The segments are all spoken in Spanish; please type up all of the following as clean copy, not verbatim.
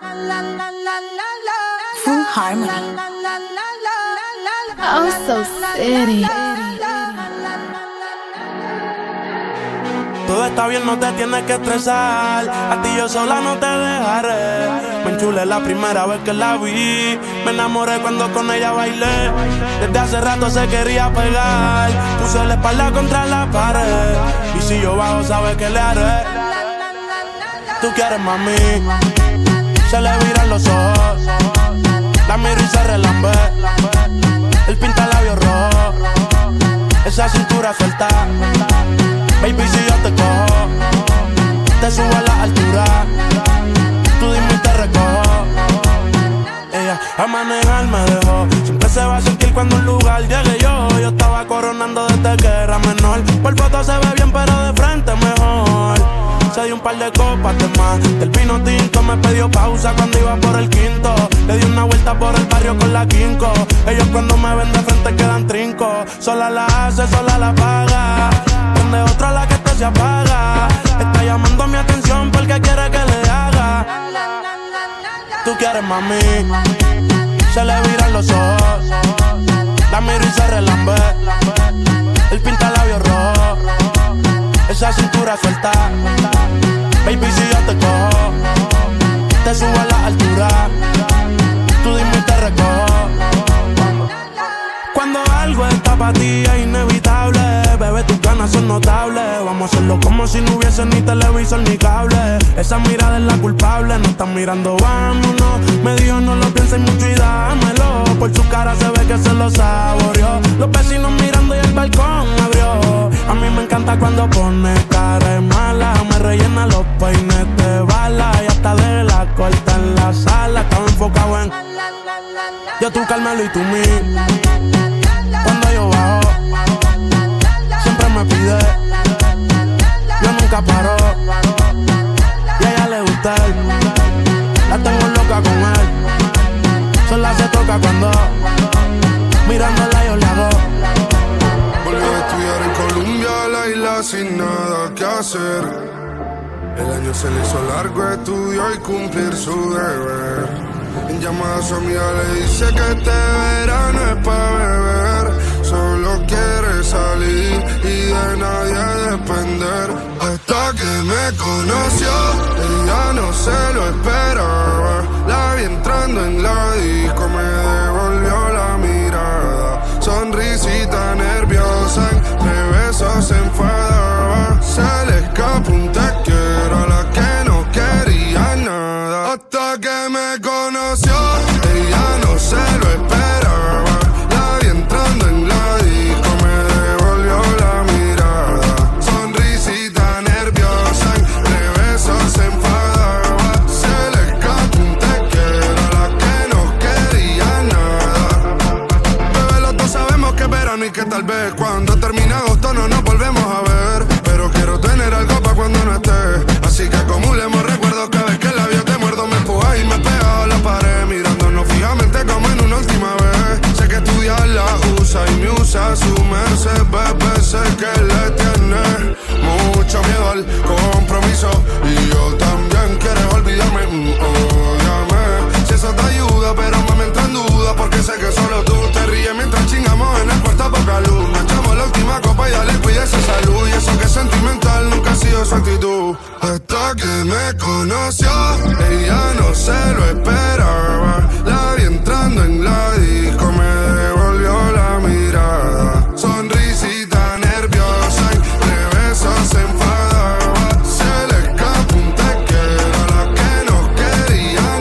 Full Harmony. Oh, so city. Todo está bien, no te tienes que estresar. A ti yo sola no te dejaré. Me enchulé la primera vez que la vi. Me enamoré cuando con ella bailé. Desde hace rato se quería pegar. Puse la espalda contra la pared. Y si yo bajo, sabes que le haré. Tú quieres, mami. Se le viran los ojos. La miro y se relambe. El pinta labios rojo. Esa cintura suelta. Baby, si yo te cojo, te subo a la altura. Tú dime y te recojo. Ella a manejar me dejó. Siempre se va a sentir cuando un lugar llegue yo. Yo estaba coronando desde que era menor. Por foto se ve bien, pero de frente mejor. Se dio un par de copas de más. Del vino tinto me pidió pausa cuando iba por el quinto. Le di una vuelta por el barrio con la quinco. Ellos cuando me ven de frente quedan trinco. Sola la hace, sola la paga. De otra la que esto se apaga. Está llamando mi atención porque quiere que le haga. Tú quieres, mami. Se le viran los ojos. La miro y se relambe. El pinta labios rojo. Esa cintura suelta. Baby, si yo te cojo, te subo a la altura. Tú dime y te recojo. Cuando algo está para ti es inevitable. Bebé, tus ganas son notables. Vamos a hacerlo como si no hubiese ni televisor ni cable. Esa mirada es la culpable. No están mirando, vámonos. Me dijo no lo pienses mucho y dámelo. Por su cara se ve que se lo saboreó. Los vecinos mirando y el balcón abrió. A mí me encanta cuando pone cara de mala. Me rellena los peines de bala. Y hasta de la corta en la sala. Estaba enfocado en yo, tú, Carmelo y tú, mí. Cuando yo bajo, siempre me pide. Yo nunca paro. Y a ella le gusta él. La tengo loca con él. Sola se toca cuando mirándola yo le hago. Volví a estudiar en Colombia, la isla sin nada que hacer. El año se le hizo largo, estudió y cumplir su deber. En llamada a su amiga le dice que este verano es pa' beber. Solo quiere salir y de nadie depender. Hasta que me conoció, ella no se lo esperaba. La vi entrando en la disco, me devolvió la mirada. Sonrisita nerviosa, entre besos se enfadaba. Se le escapó un te quiero a la que no quería nada. Hasta que me conoció, ella no se lo esperaba. La vi entrando en la disco, me devolvió la mirada. Sonrisita nerviosa, entre besos se enfadaba. Se le escapó un te quiero a la que no quería nada. Bebé, los dos sabemos que es verano y que tal vez cuando termine agosto no nos volvemos a ver. Pero quiero tener algo pa' cuando no esté. Así que acumulemos recuerdos cada vez que el labio te muerdo. Me empujas y me pegas a la pared, mirándonos fijamente como en una última vez. Sé que estudiar la usa y me usa su merced. Bebé, sé que le tiene mucho miedo al compromiso. Y yo también quiero olvidarme, ódiame. Si eso te ayuda, pero me entra en duda. Porque sé que solo tú te ríes mientras chingamos en el cuarto a poca luz. Nos echamos la última copa y dale, cuídese salud. Y eso que es sentimental nunca ha sido su actitud. Hasta que me conoció, ella no se lo esperaba. La vi entrando en la disco, me devolvió la mirada. Sonrisita nerviosa, entre besos se enfadaba. Se le escapó un te quiero a la que no quería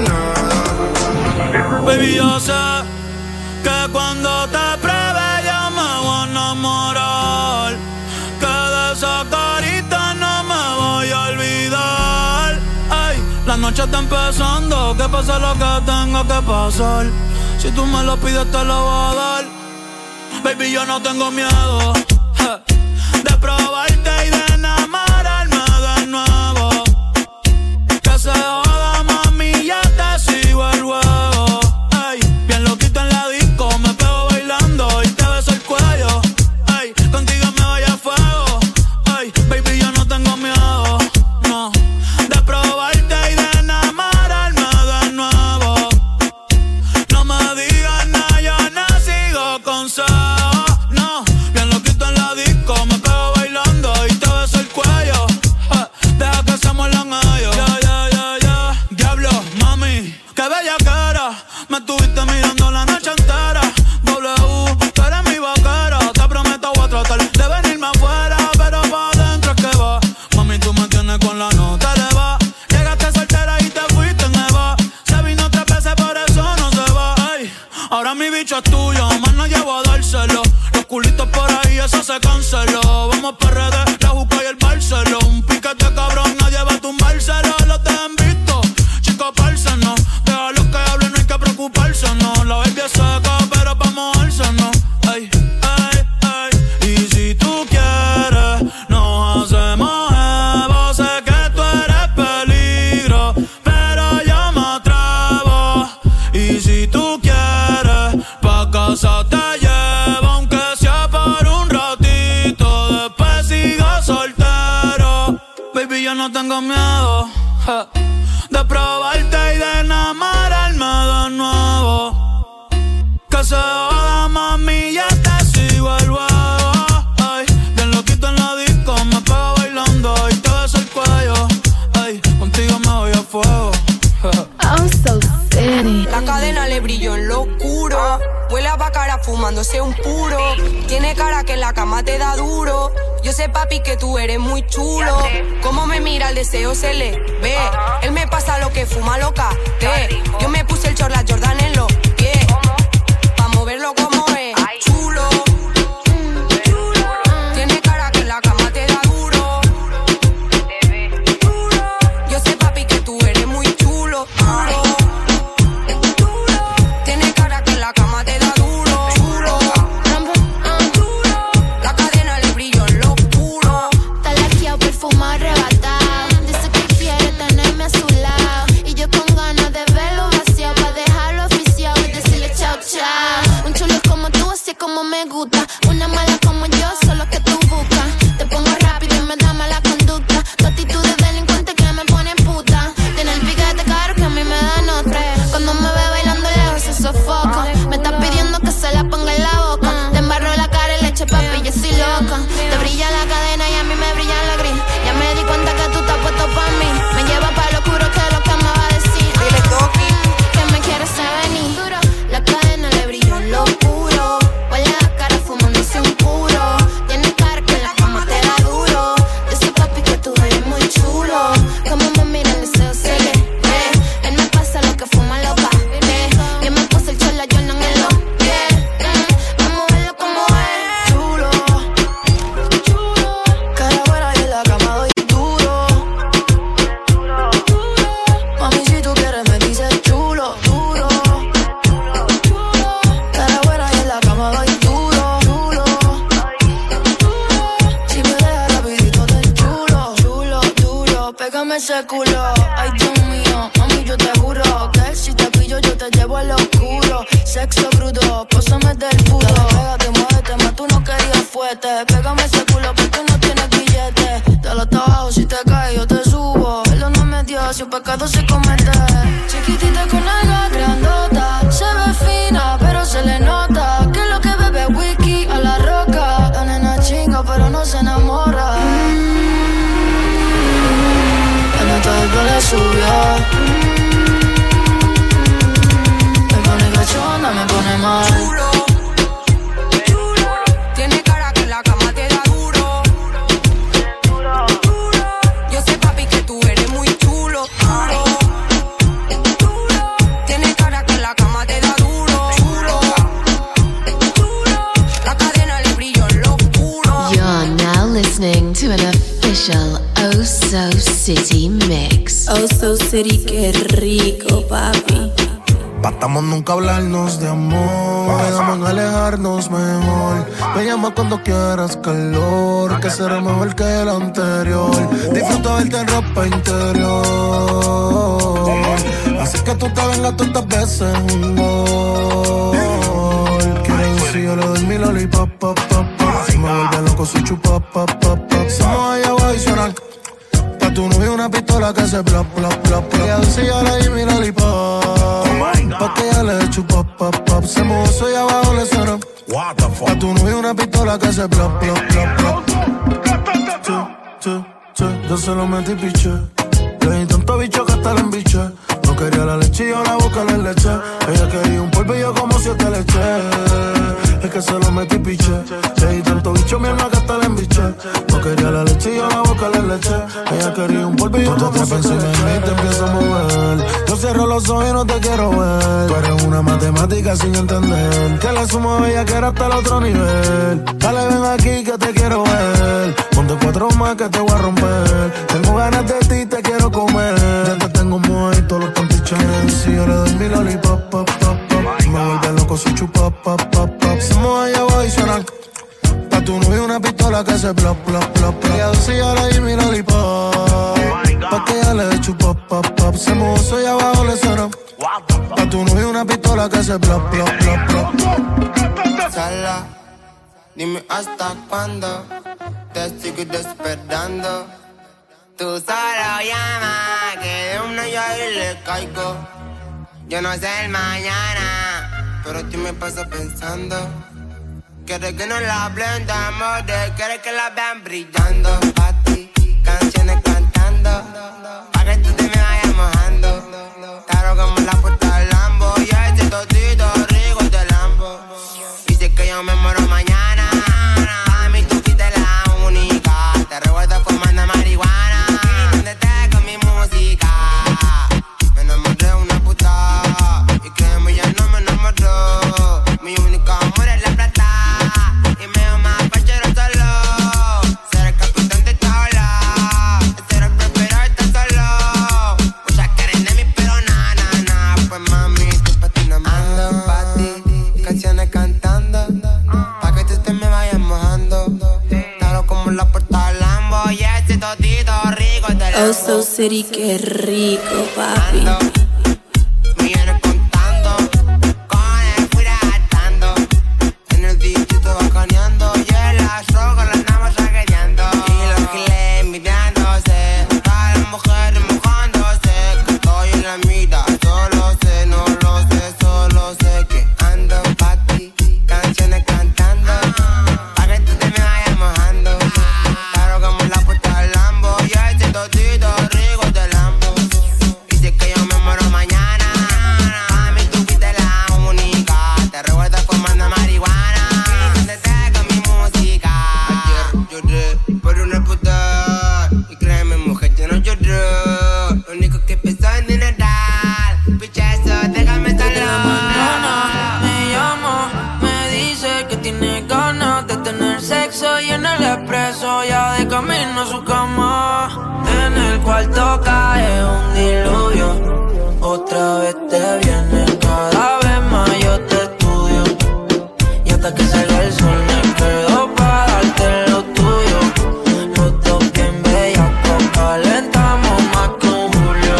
nada. Baby, yo sé que cuando te pruebe yo me voy a enamorar. Que de esa carita no me voy a olvidar. Ay, la noche está empezando, que pase lo que tenga que pasar. Si tú me lo pides te lo voy a dar. Baby, yo no tengo miedo de probarte y de enamorarme de nuevo. Que se joda, mami, ya te sigo el juego. Ay, bien loquito en la disco, me pego bailando y te beso el cuello. Ay, contigo me voy a fuego. Ay, baby, yo no tengo miedo, no, de probarte y de enamorarme de nuevo. Qué bella cara, me estuviste mirando la noche entera. W, tú eres mi vaquera. Te prometo voy a tratar de venirme afuera, pero pa' adentro es que va. Mami, tú me tienes con la nota de va. Llegaste soltera y te fuiste en Eva. Se vino 3 veces, por eso no se va. Ay, ahora mi bicho es tuyo, más no llevo a dárselo. Los culitos por ahí, eso se canceló. Vamos pa' RD, la Juca y el Barceló. Un piquete cabrón, nadie va a tumbárselo. Los te han visto, chicos, pársenos. Deja los que hablen, no hay que preocuparse, no. La baby es seca, pero pa' mojarse, no. Ay, ay, ay. Y si tú quieres, nos hacemos Evo. Sé que tú eres peligro, pero yo me atrevo. Y si tú quieres, pa' casa te llevo, aunque sea por un ratito. Después sigo soltero. Baby, yo no tengo miedo de probarte y de enamorarme de nuevo. Que se joda, mami, ya te sigo el huevo. Ay, bien loquito en la disco, me pego bailando y te beso el cuello. Ay, contigo me voy a fuego. I'm so city. La cadena le brilló en lo oscuro. Huele a bacara fumándose un puro. Tiene cara que en la cama te da duro. Yo sé, papi, que tú eres muy chulo. Como me mira, el deseo se le ve. Él me pasa lo que fuma loca. Yo me puse el short, la Jordan en los pies. Pa' moverlo como es. Chulo. Tiene cara que en la cama te da duro. Yo sé, papi, que tú eres muy chulo. Tiene cara que en la cama te da duro. La cadena le brilló en lo oscuro. Está laqueado, perfumado, arrebatado. Dice que quiere tenerme a su lado. Y yo con ganas de verlo vaciado, pa' dejarlo oficial y decirle chao, chao. Un chulo como tú, así es como me gusta. Una mala como yo, solo que tú buscas. Te pongo rápido y me da mala conducta. Tu actitud de delincuente que me pone puta. Tiene el piquete caro que a mí me da nota. Cuando me ve bailando lejos se sofoca. Me está pidiendo que se la ponga en la boca. Te embarro la cara y leche, papi, yo soy loca. Te brilla la cadena y a mí me brilla la gris. Ya me di cuenta que tú estás puesto pa' mí. Me lleva pa' lo oscuro, que es lo que me va a decir. Que me quieres venir. La cadena le brilló en lo oscuro. Huele a cara fumándose un puro. Tiene cara que en la cama te da duro. Dice, papi, que tú eres muy chulo. Como me mira, el deseo se le ve. Él me pasa lo que fuma loca. Yo me puse el short, la Jordan en los pies. Vamos a verlo como es. Chulo. Cara buena y en la cama doy duro. Mami, si tú quieres me dices chulo, duro. Cara buena y en la cama doy duro, duro. Si me dejas rapidito te chulo, chulo, duro. Pégame ese culo, ay Dios mío. Mami, yo te juro que si te pillo yo te llevo al oscuro. Sexo crudo, pósame del puro. Pégate, muévete, más tú no querías fuerte. Pégame ese culo porque no tienes billete. Dale hasta abajo, si te caes yo te subo. Perdóname Dios si un pecado se comete. Chiquitita con alga grandota. Se ve fina pero se le nota que lo que bebe es whisky a la roca. La nena chinga pero no se enamora. La nota del pelo le subió. Me pone cachonda, me pone mal. Chulo. Tiene cara que en la cama te da duro. Yo sé, papi, que tú eres muy chulo. Tiene cara que en la cama te da duro. La cadena le brilló en lo oscuro. You're now listening to an official Oh So City mix. Oh So City, qué rico, papi. Patamos nunca hablarnos de amor. Quedamos en alejarnos mejor. Me llama cuando quieras calor, que será mejor que el anterior. Disfruta verte en ropa interior. Así que tú te vengas tantas veces un gol. Quiero decir, yo le doy mi lollipop, pop, pop, pop. Si me vuelve loco, soy chupa, pop, pop, pop. Somos allá abajo y suena. Pa' tu novio una pistola que hace plop, plop, plop, plop. Ella dice, yo le di mi lollipop. Pa' que ella le chupa, pop, pop. Se mojó, soy abajo, le suena. Pa' tu novio una pistola que hace plop, plop, plop, plop. Yo se lo metí piché. Le di tanto bicho que hasta la embiché. No quería quería la leche y yo la boca le leche. Ella quería un polvillo como 7 leches. Es que se lo metí piche. Le di tanto bicho, mi alma que hasta la embiché. No quería la leche y yo la boca le leche. Ella quería un polvillo como 7 leches. Y te empiezo a mover. Yo cierro los ojos y no te quiero ver. Tú eres una matemática sin entender. Que la sumo bella que era hasta el otro nivel. Dale, ven aquí que te quiero ver. Ponte 4 más que te voy a romper. Tengo ganas de ti, te quiero comer. Ya te tengo mojito, los pantichones. Si yo le doy mi lollipop, pop, pop, pop. Me vuelve loco si chupa, pop, pop, pop. Se mueve allá abajo y suena. Pa' tu novio una pistola que se plop, plop, plop. Ella dulce y yo le di mi lollipop. Pa' que ella le dé chupa, pop, pop. Se mueve allá abajo le suena. Pa' tu novio una pistola que se plop, plop, plop, plop. Sala, dime hasta cuándo te sigo despertando. Tú solo llama, que de una yo ahí le caigo. Yo no sé el mañana, pero tú me pasas pensando. Quieres que no la hablen de amor, quieres que la vean brillando. Pa' ti, canciones cantando, pa' que tú te me vayas mojando. Claro como la puerta del Lambo, y ese totito rico de Lambo. Dice que yo me muero mañana, a mí tú fuiste la única. Te recuerdo fumando marihuana, donde te con mi música. Me enamoré de una puta, y créeme ya no me enamoró. Mi único amor es la plata, y me dio más pachero solo. Ser el capitán de esta ola, ser el próspero está solo. Muchas quieren de mí pero na. Pues mami, tú pa' ti no me ando pa' ti, canciones cantando, pa' que tú te me vayas mojando. Claro como la puerta del Lambo, y ese totito rico de Lambo. Oh, So City, qué rico, papi. Millones contando, con el fuera gastando. En el distrito bacaneando, y en la droga la andamos saqueando. Y los giles envidiándose, todas las mujeres mojándose. Que estoy en la mitad, solo sé, no lo sé, solo sé que ando pa' ti, canciones cantando, pa' que tú te me vayas mojando. Claro como la puerta del Lambo, y ese totito rico de Lambo. Y si es que yo me muero mañana, a mí tú fuiste la única. Te recuerdo fumando marihuana, donde te con mi música. Ayer lloré por una puta, y créeme mujer, yo no lloré. Lo único que pensaba en dineral, pichazo, déjame sola. Me llama, me dice que tiene ganas de tener sexo, y en el expreso ya de camino a su cama. En el cuarto cae un diluvio, otra vez te viene, cada vez más yo te estudio. Y hasta que salga el sol me quedo pa' darte lo tuyo. Los dos bien bellacos, calentamos más que un Julio.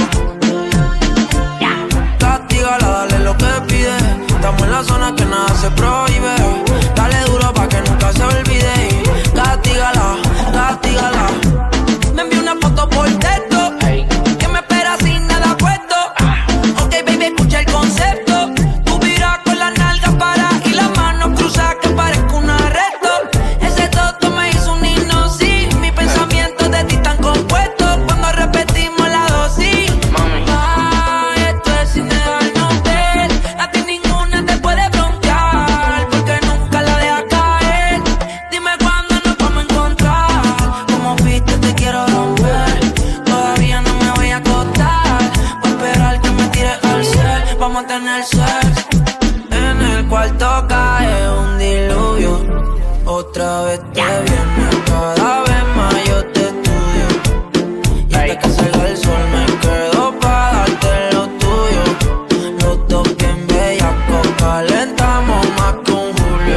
Castígala, dale lo que pide. Estamos en la zona que nada se prohíbe. Dale duro pa' que nunca se olvide. Castígala, castígala. Me envió una foto por texto, que me espera sin nada puesto. Ok, baby, escucha el concepto. Tú miras con las nalgas para y las manos cruzadas que parezco un arresto. Ese toto me hizo un himno, sí. Mis pensamientos de ti están compuestos cuando repetimos la dosis. Esto es sin dejarnos ver. A ti ninguna te puede broncear, porque nunca la dejas caer. Dime cuándo nos vamos a encontrar. Como viste te quiero romper. Todavía no me voy a acostar. Voy a esperar que me tires al cel. Vamos a tener sexo. En el cuarto cae un diluvio, otra vez te viene, cada vez más yo te estudio. Y hasta que salga el sol me quedo pa' darte lo tuyo. Los dos bien bellacos, calentamos más que un Julio.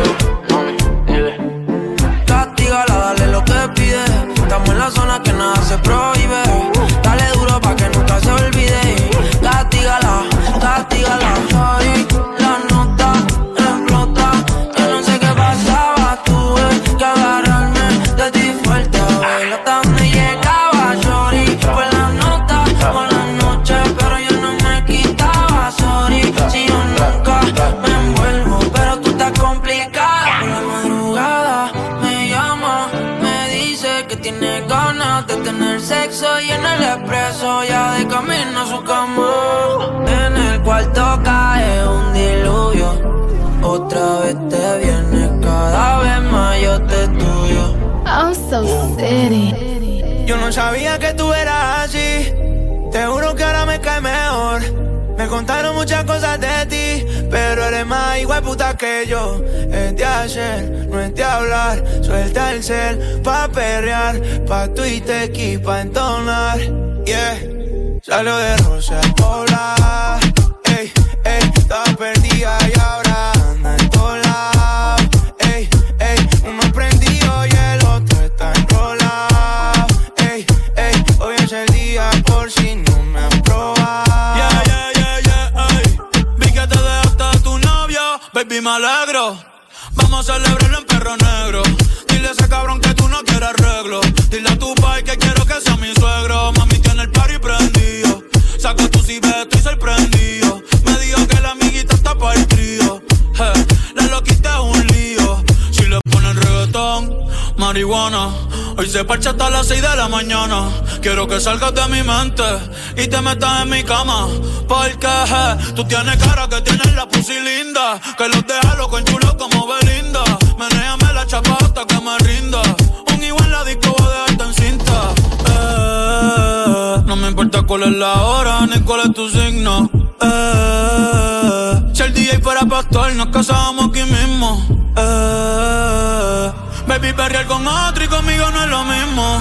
Castígala, dale lo que pide. Estamos en la zona que nada se prohíbe. Dale duro pa' que nunca se olvide. Castígala, castígala. Ay, la nota explota. Yo no sé qué pasaba, tuve que agarrarme de ti fuerte. A ver hasta dónde llegaba, sorry. Fue la nota por la noche, pero yo no me quitaba, sorry. Si yo nunca me envuelvo, pero tú estás complicada. Por la madrugada me llama, me dice que tiene ganas de tener sexo, y en el expreso ya de camino a su cama. vez te vienes, cada vez más yo te estudio. Oh, so city. Yo no sabía que tú eras así. Te juro que ahora me cae mejor. Me contaron muchas cosas de ti, pero eres más igual puta que yo. Es de hacer, no es de hablar. Suelta el cel pa' perrear, pa' Twitter y pa' entonar. Yeah, salió de Rosa Pola. Ey, ey, estaba perdida y ahora anda en todos lados. Ey, ey, uno prendido y el otro está enrolado. Ey, ey, hoy es el día por si no me han probado. Baby, me alegro. Vamos a celebrarlo en Perro Negro. Dile a ese cabrón que tú no quieres arreglo. Dile a tu pai que quiero que sea mi suegro. Mami tiene el party prendido. Saca tu cibeto, estoy sorprendido. Me dijo que la amiguita está para el trío. La loquita es un lío. Si le ponen reggaetón, marihuana. Hoy se parcha hasta las 6 de la mañana. Quiero que salgas de mi mente y te metas en mi cama. Porque tú tienes cara que tienes la pussy linda, que los deja loco en chulo como Belinda. Menéame la chapa hasta que me rinda. Un igual en la disco voy a dejarte en cinta. No me importa cuál es la hora ni cuál es tu signo. Si el DJ fuera pastor nos casábamos aquí mismo. Baby, perrear con otro y conmigo no es lo mismo.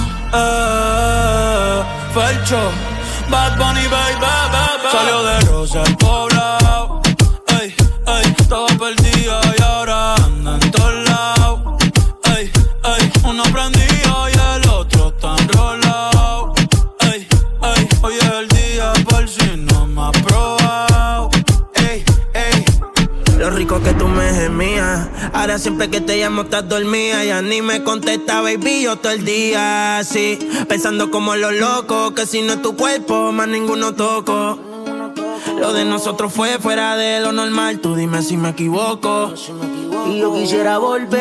Felcho, Bad Bunny, baby, baby. Salió de Rosa el poblado. Ey, ey, estaba perdida y ahora anda en todos lados. Ey, ey, uno prendido y el otro está enrolado. Ey, ey, hoy es el día por si no me has probado. Ey, ey. Lo rico que tú me gemías. Ahora siempre que te llamo estás dormida. Ya ni me contesta, baby, yo todo el día así, pensando como los locos, que si no es tu cuerpo, más ninguno toco. Lo de nosotros fue fuera de lo normal. Tú dime si me equivoco. Y yo quisiera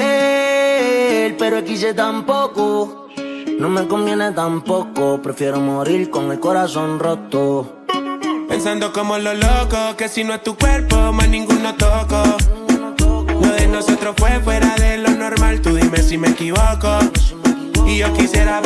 volver, pero quise tampoco. No me conviene tampoco. Prefiero morir con el corazón roto. Pensando como los locos, que si no es tu cuerpo, más ninguno toco. Lo de nosotros fue fuera de lo normal. Tú dime si me equivoco. Y yo quisiera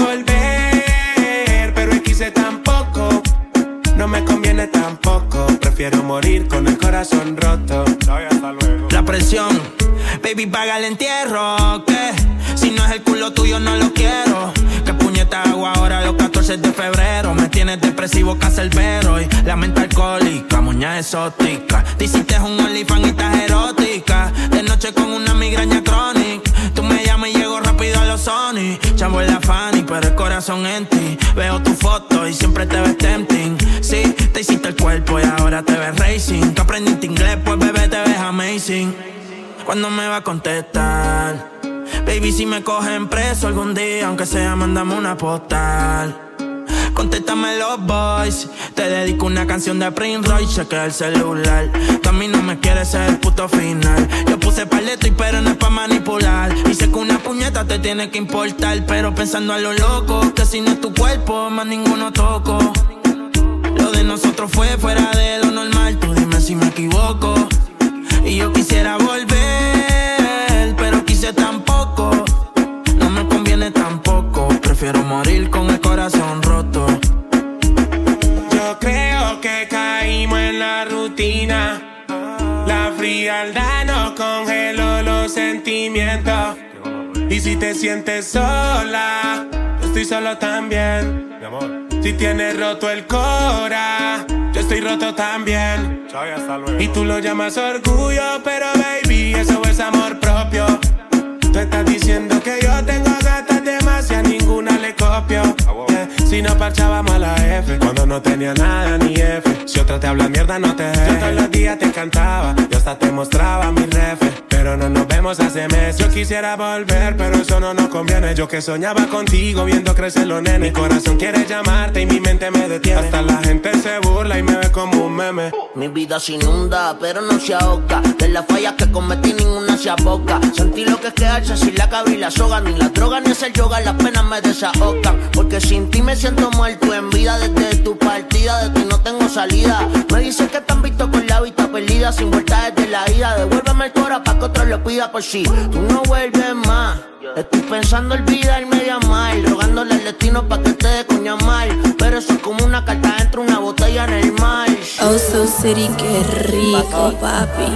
volver, pero quise tampoco. No me conviene tampoco. Prefiero morir con el corazón roto. Hasta luego. La presión, baby, paga el entierro. ¿Qué? Si no es el culo tuyo, no lo quiero. ¿Qué puñeta hago ahora los 14 de febrero? Me tienes depresivo, cancerbero. Y la mente alcohólica, muña exótica. Te hiciste un OnlyFans y estás erótica. De noche con una migraña crónica. Tú me llamas y llego rápido a los Sony. Chavo en la Fanny, pero el corazón en ti. Veo tu foto y siempre te ves tempting. Sí, te hiciste el cuerpo y ahora te ves racing. Tú aprendiste inglés, pues bebé te ves amazing. ¿Cuándo me va a contestar? Baby, si me cogen preso algún día, aunque sea, mándame una postal. Contéstame los boys. Te dedico una canción de Prince Royce. Chequea el celular. Tú a mí no me quieres ser el puto final. Yo puse paleto y pero no es pa' manipular. Y sé que una puñeta te tiene que importar, pero pensando a lo loco, que si no es tu cuerpo, más ninguno toco. Lo de nosotros fue fuera de lo normal. Tú dime si me equivoco. Y yo quisiera volver, pero quise tampoco. No me conviene tampoco. Prefiero morir con el corazón roto. Yo creo que caímos en la rutina. La frialdad nos congeló los sentimientos. Y si te sientes sola, yo estoy solo también. Mi amor. Si tienes roto el cora, yo estoy roto también. Chao y hasta luego. Y tú lo llamas orgullo, pero baby, eso es amor propio. Tú estás diciendo que yo tengo gatas de más y a ninguna le copio. Yeah. Si no parchábamos a la F, cuando no tenía nada ni F. Si otra te habla mierda, no te dejes. Yo todos los días te cantaba, yo hasta te mostraba mi refe. Pero no nos vemos hace meses. Yo quisiera volver, pero eso no nos conviene. Yo que soñaba contigo viendo crecer los nenes. Mi corazón quiere llamarte y mi mente me detiene. Hasta la gente se burla y me ve como un meme. Mi vida se inunda, pero no se ahoga. De las fallas que cometí ninguna se aboca. Sentí lo que es quedarse sin la cabra y la soga. Ni la droga ni hacer yoga, las penas me desahogan. Porque sin ti me siento muerto en vida. Desde tu partida, de ti no tengo salida. Me dicen que te han visto con la vista perdida, sin vuelta desde la ida. Devuélveme el cora pa' que otro lo pida por si tú no vuelves más. Estoy pensando olvidarme de amar, rogándole al destino pa' que te dé coña mal. Pero eso es como una carta dentro de una botella en el mar. Oh, so city, qué rico, papi.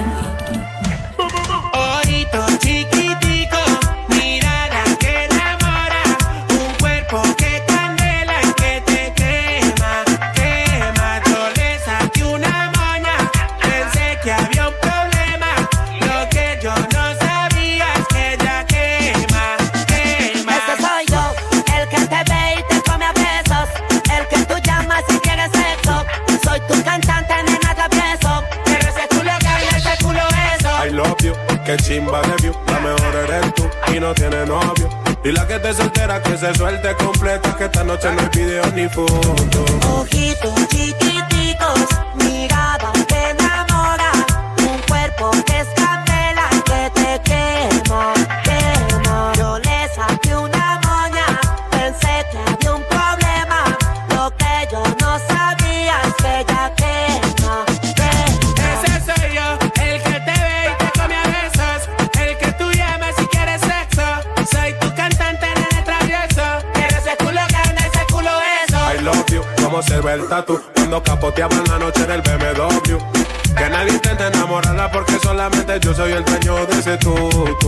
Ojito chiquitico, mirada que enamora, un cuerpo que candela y que te quema, quema. Yo le saqué una moña, pensé que había un problema, lo que yo no sabía es que ella quema, quema. Ese soy yo, el que te ve y te come a besos, el que tú llamas si quieres sexo. Soy tu cantante, nena, travieso, pero ese culo que ese culo eso. I love you, que chimba de view, la mejor eres tú y no tiene novio. Y la que te soltera que se suelte completa, que esta noche no hay video ni foto. Ojitos chiquiticos, mirada que enamora, un cuerpo que es candela que te quema, quema. Yo le saqué una moña, pensé que había un problema, lo que yo no sabía es que ella quema, quema. Ese soy yo, el que te ve y te come a besos, el que tú llamas si quieres sexo. Soy tu cantante, nene travieso, pero ese culo grande, ese culo eso. I love you, como se ve el tatu cuando capoteaban la noche en el BMW. Que nadie intente enamorarla porque solamente yo soy el dueño de ese tú.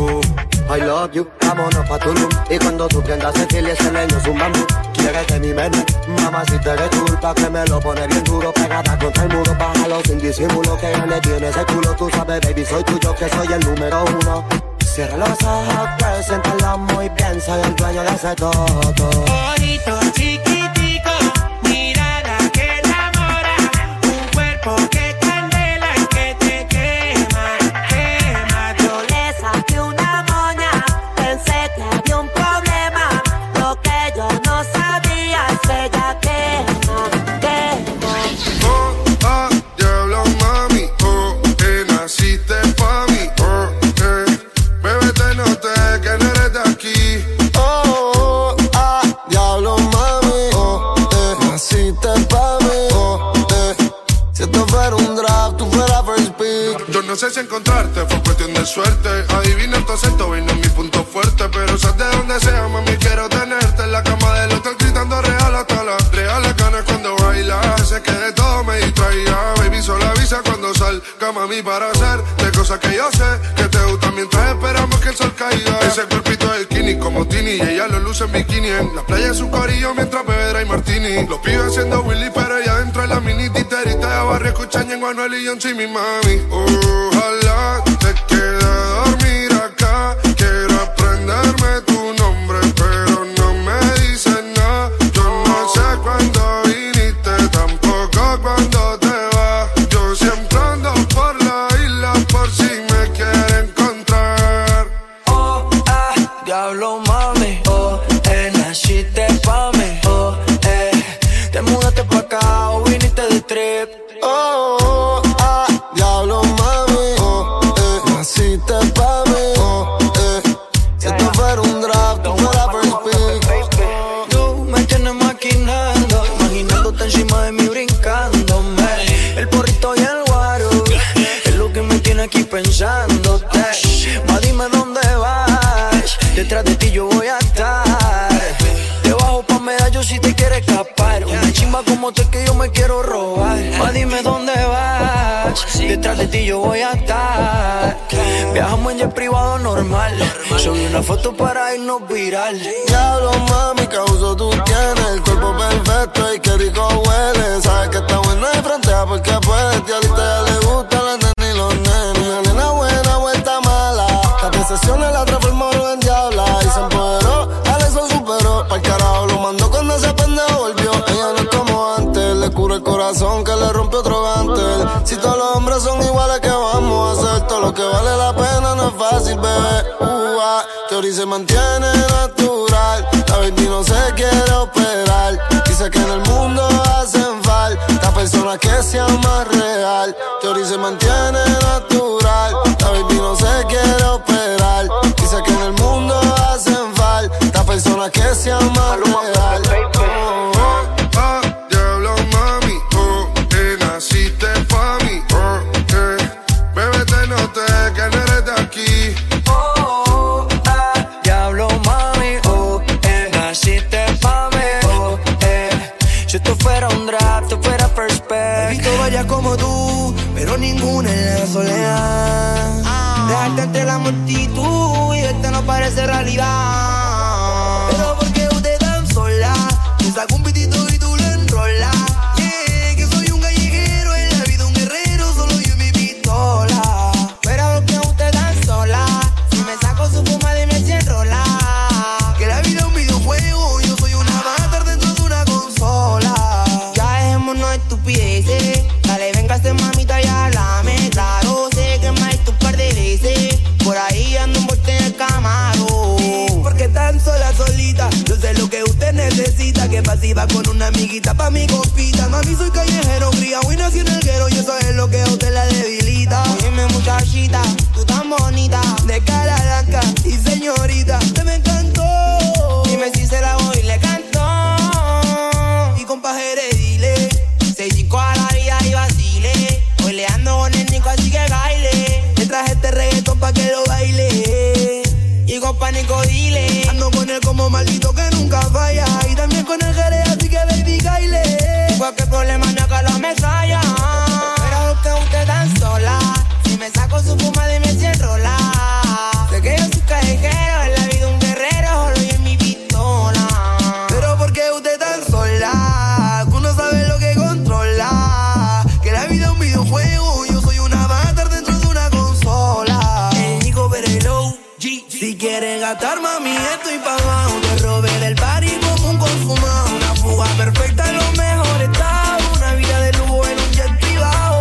I love you, vámonos pa' Tulum. Y cuando tú prendas el fil y ese leño es un bambú. Quieres de mi menú, mamá si te eres culpa que me lo pone bien duro. Pegada contra el muro, bájalo sin disimulo. Que ya le tienes ese culo, tú sabes baby, soy tuyo que soy el número uno. Cierra los ojos, preséntalo muy bien, soy el dueño de ese todo. Ojito chiquitico, mirada que enamora, un cuerpo que candela y que te quema, quema. Yo le saqué una moña, pensé que había un problema, lo que yo no sabía es que ella quema, quema. Oh, ah, diablo mami, oh, naciste pa' mí, oh, bebé te noté que no eres de aquí. Oh, ah, diablo mami, oh, naciste pa' mí, oh, si esto fuera un draft, tú fueras first pick. Yo no sé si encontrarte fue cuestión de suerte. Adivina tu acento y no es mi punto fuerte. Pero sabes de donde sea, mami, quiero tenerte en la cama del hotel gritando real hasta las reales ganas cuando baila. Sé que de todo me distraía, baby, solo avisa cuando salga, mami, para hacer de cosas que yo sé que te gustan mientras esperamos que el sol caiga. Ese cuerpito de skinny como Tini y ella lo luce en bikini en la playa en su corillo mientras bebe y martini. Los pibes haciendo Willy pero ella dentro de la mini titerita de barrio escuchan en Anuel y John C, mi mami. Ojalá te quede a dormir acá. Quiero aprenderme tu nombre pero no me dices nada. Yo no sé cuándo viniste, tampoco cuándo te vas. Yo siempre ando por la isla por si me quiere encontrar. Oh, ah, diablo mami, oh, naciste pa' mí, oh, te mudaste pa' acá o viniste de trip. Oh, ah, diablo mami, oh, naciste pa' mí, oh, si esto fuera un draft, tú fueras first pick. Tú me tienes maquinando, imaginándote encima de mí brincándome. El porrito y el guaro es lo que me tiene aquí pensándote. Ma, dime dónde vas, detrás de ti yo voy a estar. Debajo pa' medallo si te quieres escapar. Una chimba como tú es que yo me quiero robar. Ma, dime dónde vas, detrás de ti yo voy a estar. Viajamos en jet privado normal, subí una foto para irnos viral. Diablo mami, ¿qué uso tú tienes? El cuerpo perfecto y qué rico huele. Sabes que está bueno de frente porque puedes. Y ahorita ya le gustan las nenas y los nenes. Una nena buena, vuelta mala. Las decepciones la transformaron en diabla. Y se empoderó, Alexon superó. Pa'l carajo lo mandó cuando ese pendejo volvió. Ella no es como antes, le cura el corazón que le rompe otro gantel. Si todos los hombres son iguales, ¿qué vamos a hacer? Todo lo que vale la pena no es fácil, bebé. Teoría se mantiene natural. La baby no se quiere operar. Dice que en el mundo hacen falta personas que sean más real. Teoría se mantiene natural. La baby no se quiere operar. Dice que en el mundo hacen falta personas que sean más real. Diablo mami, oh, naciste pa' mí, oh, como tú, pero ninguna en la soledad. Dejarte entre la multitud y verte no parece realidad. Pero porque usted tan sola, te saca un pitito y tú lo enrolas. Yeah, que soy un callejero, en la vida un guerrero, solo yo y mi pistola. Pero porque usted tan sola, si me saco su fuma de me enrola. Que la vida es un videojuego, yo soy una avatar dentro de una consola. Ya dejémonos estupideces, dale véngase mamita y háblame claro. Sé que me tu par de veces, por ahí ando un bote en el Camaro. Porque tan sola, solita, yo sé lo que usted necesita. Que pasiva con una amiguita pa' mi compita. Mami, soy callejero, criado y nací en el guero, y eso es lo que a usted la debilita. Óyeme muchachita, tú tan bonita, de cara blanca y señorita, te me encantó. Dime si se la voy y le canto. Y compa Jerez, dile 6-5 a la vida y vacile. Hoy le ando con el Nico, así que baile. Le traje este reggaetón pa' que lo baile. Y compa Nico, dile ando con él como maldito que nunca falla. Y también con el Jerez, así que baby, baile. Cualquier problema no que lo me falla. Pero que usted tan sola, si me saco su fuma de me enrola. Sé que yo soy callejero, en la vida un guerrero, solo yo en mi pistola. Pero porque usted tan sola, tú no sabes lo que controla. Que la vida es un videojuego, yo soy una avatar dentro de una consola. El Nico Perelo, G. Si quieres gastar, mami, estoy pa' abajo. Te robé del party como un consumado. Una fuga perfecta, lo mejor está. Una vida de lujo en un jet privado.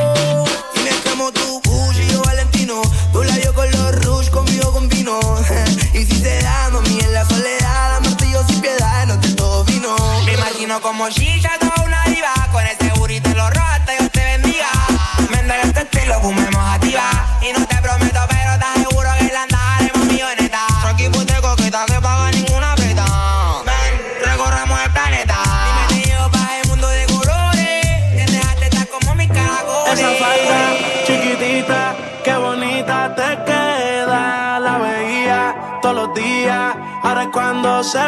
Tienes como tú, Gucci o Valentino. Tu labio color rouge, conmigo con vino. Y si se da, mami, en la soledad, a martillo sin piedad, no te todo vino. Me imagino como Shisha, toda una diva. Con ese burrito en los rojos, hasta Dios te bendiga. Vende este estilo, fumemos activa. Y no te prometo, pero te aseguro que la andaremos milloneta. Soy equipo de coqueta que paga ninguna preta. Ven, recorremos el planeta. Dime, te llevo pa' el mundo de colores. Que dejaste estar como mis caracoles. Esa falda chiquitita, qué bonita te queda. La veía todos los días, ahora es cuando se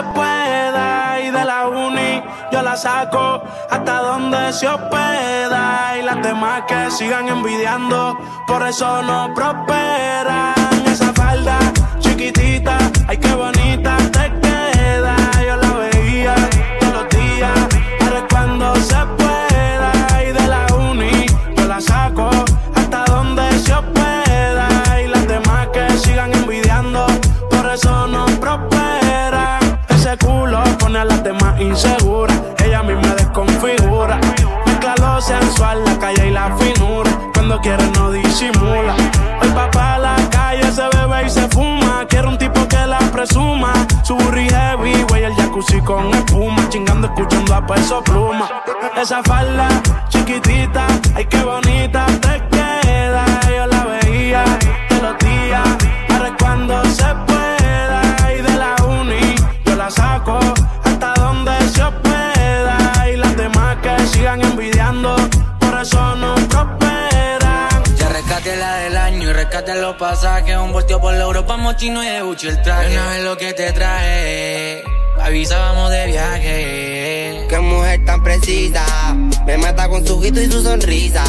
pueda. Y de la uni yo la saco hasta donde se hospeda. Y las demás que sigan envidiando, por eso no prosperan. Esa falda chiquitita, ay qué bonita te queda. Yo la veía todos los días, ahora es cuando se pueda. Y de la uni yo la saco hasta donde se hospeda. Y las demás que sigan envidiando, por eso no prosperan. Ese culo pone a las demás inseguras, ella a mí me desconfigura. Mezcla lo sensual, la calle y la finura, cuando quiere no disimula. Hoy va pa' la calle, se bebe y se fuma. Quiere un tipo que la presuma. Su burri heavy, güey, el jacuzzi con espuma. Chingando, escuchando a Peso Pluma. Esa falda chiquitita, ay qué bonita te queda. Yo la veía todos los días, ahora es cuando se pueda. Y de la uni yo la saco hasta donde se hospeda. Y las demás que sigan envidiando, por eso no prosperan. Ya rescate la del año y rescate los pasajes. Un volteo por la Europa, mochino y de Gucci el traje. No es lo que te traje, avisábamos de viaje. Qué mujer tan precisa, me mata con su ojito y su sonrisa.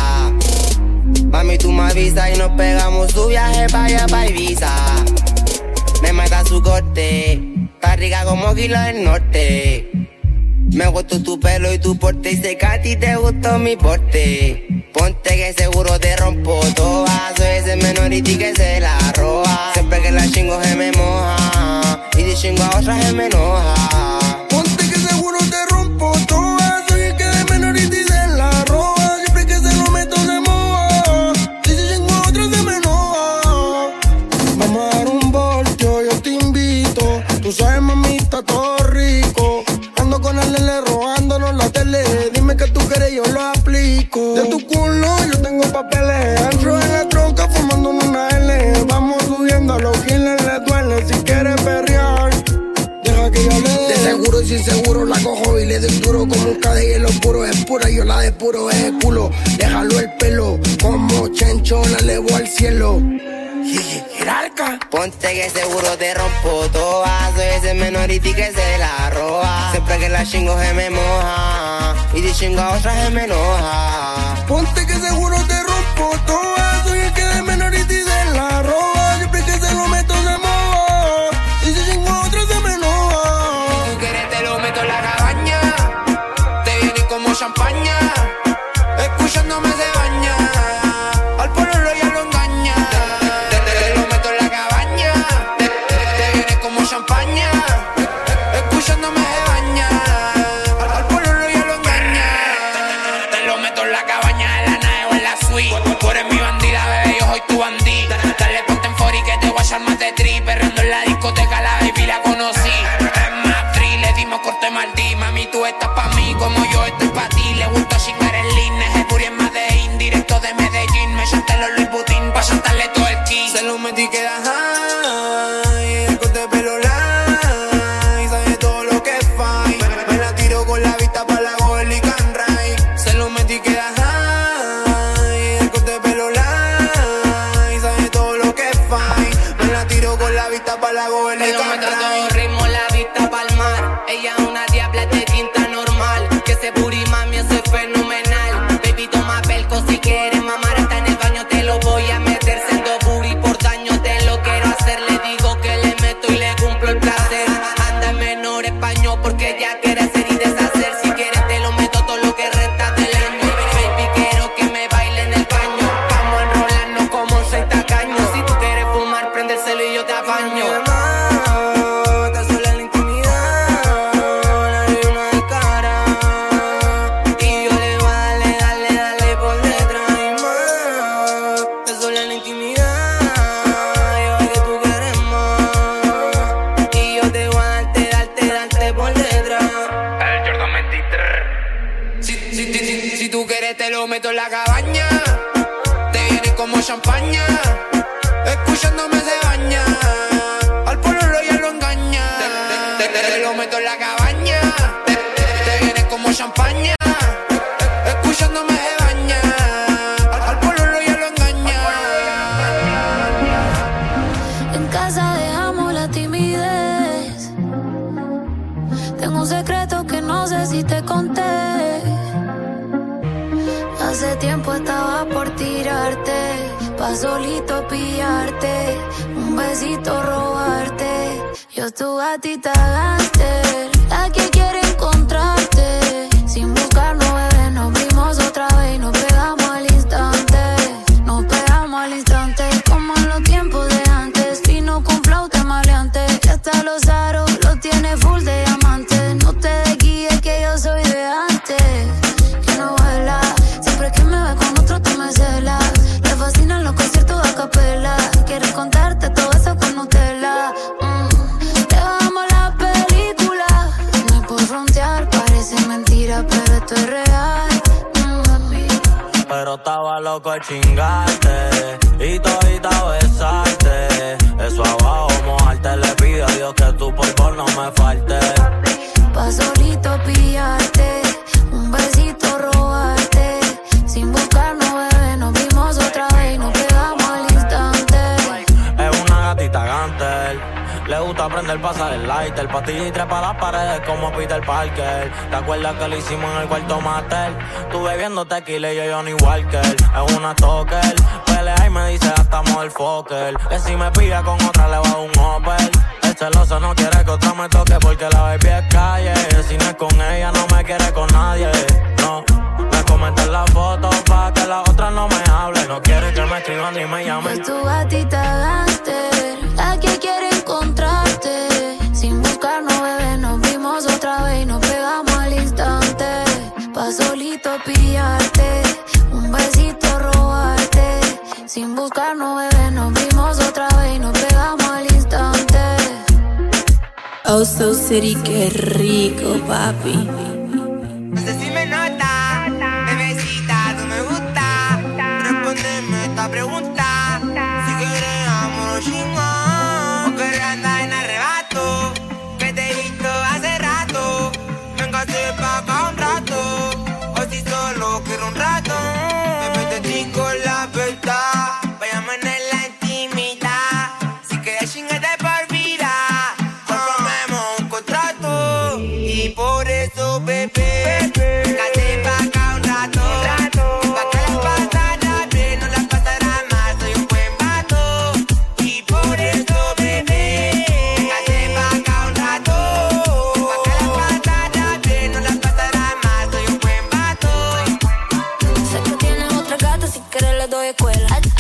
Mami, tú me avisas y nos pegamos su viaje pa' allá, pa' Ibiza. Me mata su corte, está rica como Kilo del Norte. Me gustó tu pelo y tu porte, y sé que a ti te gustó mi porte. Ponte que seguro te rompo toda. Soy ese menoriti que se la roba. Siempre que la chingo se me moja, y si chingo a otra se me enoja. Ponte que seguro te rompo toda. Soy el que de menoriti se la roba. Siempre que se lo meto se moja, y si chingo a otra se me enoja. Vamos a dar un voltio, yo te invito. Tú sabes, mamita, todo rico. Ando con el L robándonos la tele. Dime que tú quieres, yo lo aplico. De tu culo yo tengo papeles. Entro en la tronca fumándonos una L. Vamos subiendo a los killers, les duele. Si quieres perrear, deja que yo le dé. De seguro y sin seguro la cojo y le doy duro. Como un cadey en los puros es pura. Yo la de puro es el culo. Déjalo el pelo, como chencho la elevo al cielo. Jerarca. Ponte que seguro te rompo toda. Soy ese menoriti que se la roba. Siempre que la chingo se me moja, Y de chingado traje me enoja. Ponte que seguro te rompo toda. Soy el que de menorita y se la roba. Siempre que se lo meto se moja. Y si chingo a otro se me enoja. Si tú quieres te lo meto en la cabaña. Te viene como champaña. Escuchándome se baña. Al pololo ya lo engaña. Te lo meto en la cabaña. Te viene como champaña. Escuchándome se baña. Al pololo ya lo engaña. Te lo meto en la cabaña, en la nave o en la suite. Tú eres mi bandida, bebé, yo soy tu bandí. Dale ponte en fori que te voy a echar más de tri. Perreando en la discoteca, la baby la conocí. Es más tri, le dimos corte maldí. Mami, tú estás pa' mí como yo estoy pa' ti. Le gusta chingar el lines, el puri es más de indirecto de Medellín. Me chanté los Louis Vuitton pa' chantarle todo el kit. Se lo metí que da high, el corte de pelo light. Sabe todo lo que es fine. Me la tiro con la vista pa' la Gol y Can Ray. Se lo metí que da high, el corte de pelo light. Sabe todo lo que es fine. Me la tiro con la vista pa' la Gol y Can Ray. Todo ritmo, la vista pa'l mar. Ella es una diabla de tinta normal. Que ese booty, mami, eso es fenomenal. Baby, toma pelco si quieres mamar. Hasta en el baño te lo voy a meter. Siendo booty por daño te lo quiero hacer. Le digo que le meto y le cumplo el placer. Anda en menor español porque ya quiere hacer y deshacer. Si quieres te lo meto todo lo que resta del año. Baby, quiero que me baile en el baño. Vamos a enrolarnos como 6 tacaños. Si tú quieres fumar, prende el celo y yo te apaño. Si tú quieres te lo meto en la cabaña. Te viene como champaña. Escuchándome se baña. Al pololo ya lo engaña. Te lo meto en la cabaña. Te viene como champaña. Escuchándome se baña. Al pololo ya lo engaña. En casa dejamos la timidez. Tengo un secreto que no sé si te conté. Hace tiempo estaba por tirarte, pa' solito pillarte, un besito robarte. Yo tu gatita gánster, la que quiere encontrarte. Sin buscarnos, bebé, nos vimos otra vez y nos pegamos al instante. Nos pegamos al instante, como en los tiempos de antes. Vino con flauta maleante, y hasta los aros los tiene full de diamantes. No te desguíes que yo soy de antes, que no vuela. Siempre que me ve con otro tú me celas. Le fascinan los conciertos a capela. Quiere contarte todo eso con Nutella. Te bajamos la película. No es por frontear, parece mentira, pero esto es real. Pero estaba loco de chingarte y todita besarte. Eso abajo mojarte, le pido a Dios que tu polvo no me falte. Pa' solito pillarte, un besito robarte. Sin buscarnos, bebé, nos vimos otra vez y nos pegamos al instante. Es una gatita gánster, le gusta aprender pasar el lighter. Pa' ti y trepa las paredes como Peter Parker. ¿Te acuerdas que lo hicimos en el cuarto master? Tú bebiendo tequila y yo Johnny Walker. Es una stalker, pelea y me dice hasta motherfucker. Que si me pilla con otra le va a dar un Opel. El celoso no quiere que otra me toque porque la baby es calle. Si no es con ella no me quiere con nadie, no. Me comentan la foto pa' que la otra no me hable. No quiere que me escriban ni me llamen. Es tu gatita gánster, la que quiere encontrarte. Sin buscarnos, bebé, nos vimos otra vez y nos pegamos al instante. Pa' solito pillarte, un besito robarte. Sin buscarnos, bebé, nos vimos otra vez y nos pegamos al instante. Oh, So City, qué rico, papi. No sé si me nota, bebecita, tú me gusta. Respóndeme esta pregunta. Si quieres amor o chingón, o quieres andar en arrebato. Que te he visto hace rato. Venga a ser pa' acá un rato. O si solo quiero un rato. Me metí con la verdad. Vayamos en la intimidad. Si quieres chingarte por vida, formemos un contrato. Y por eso, bebé,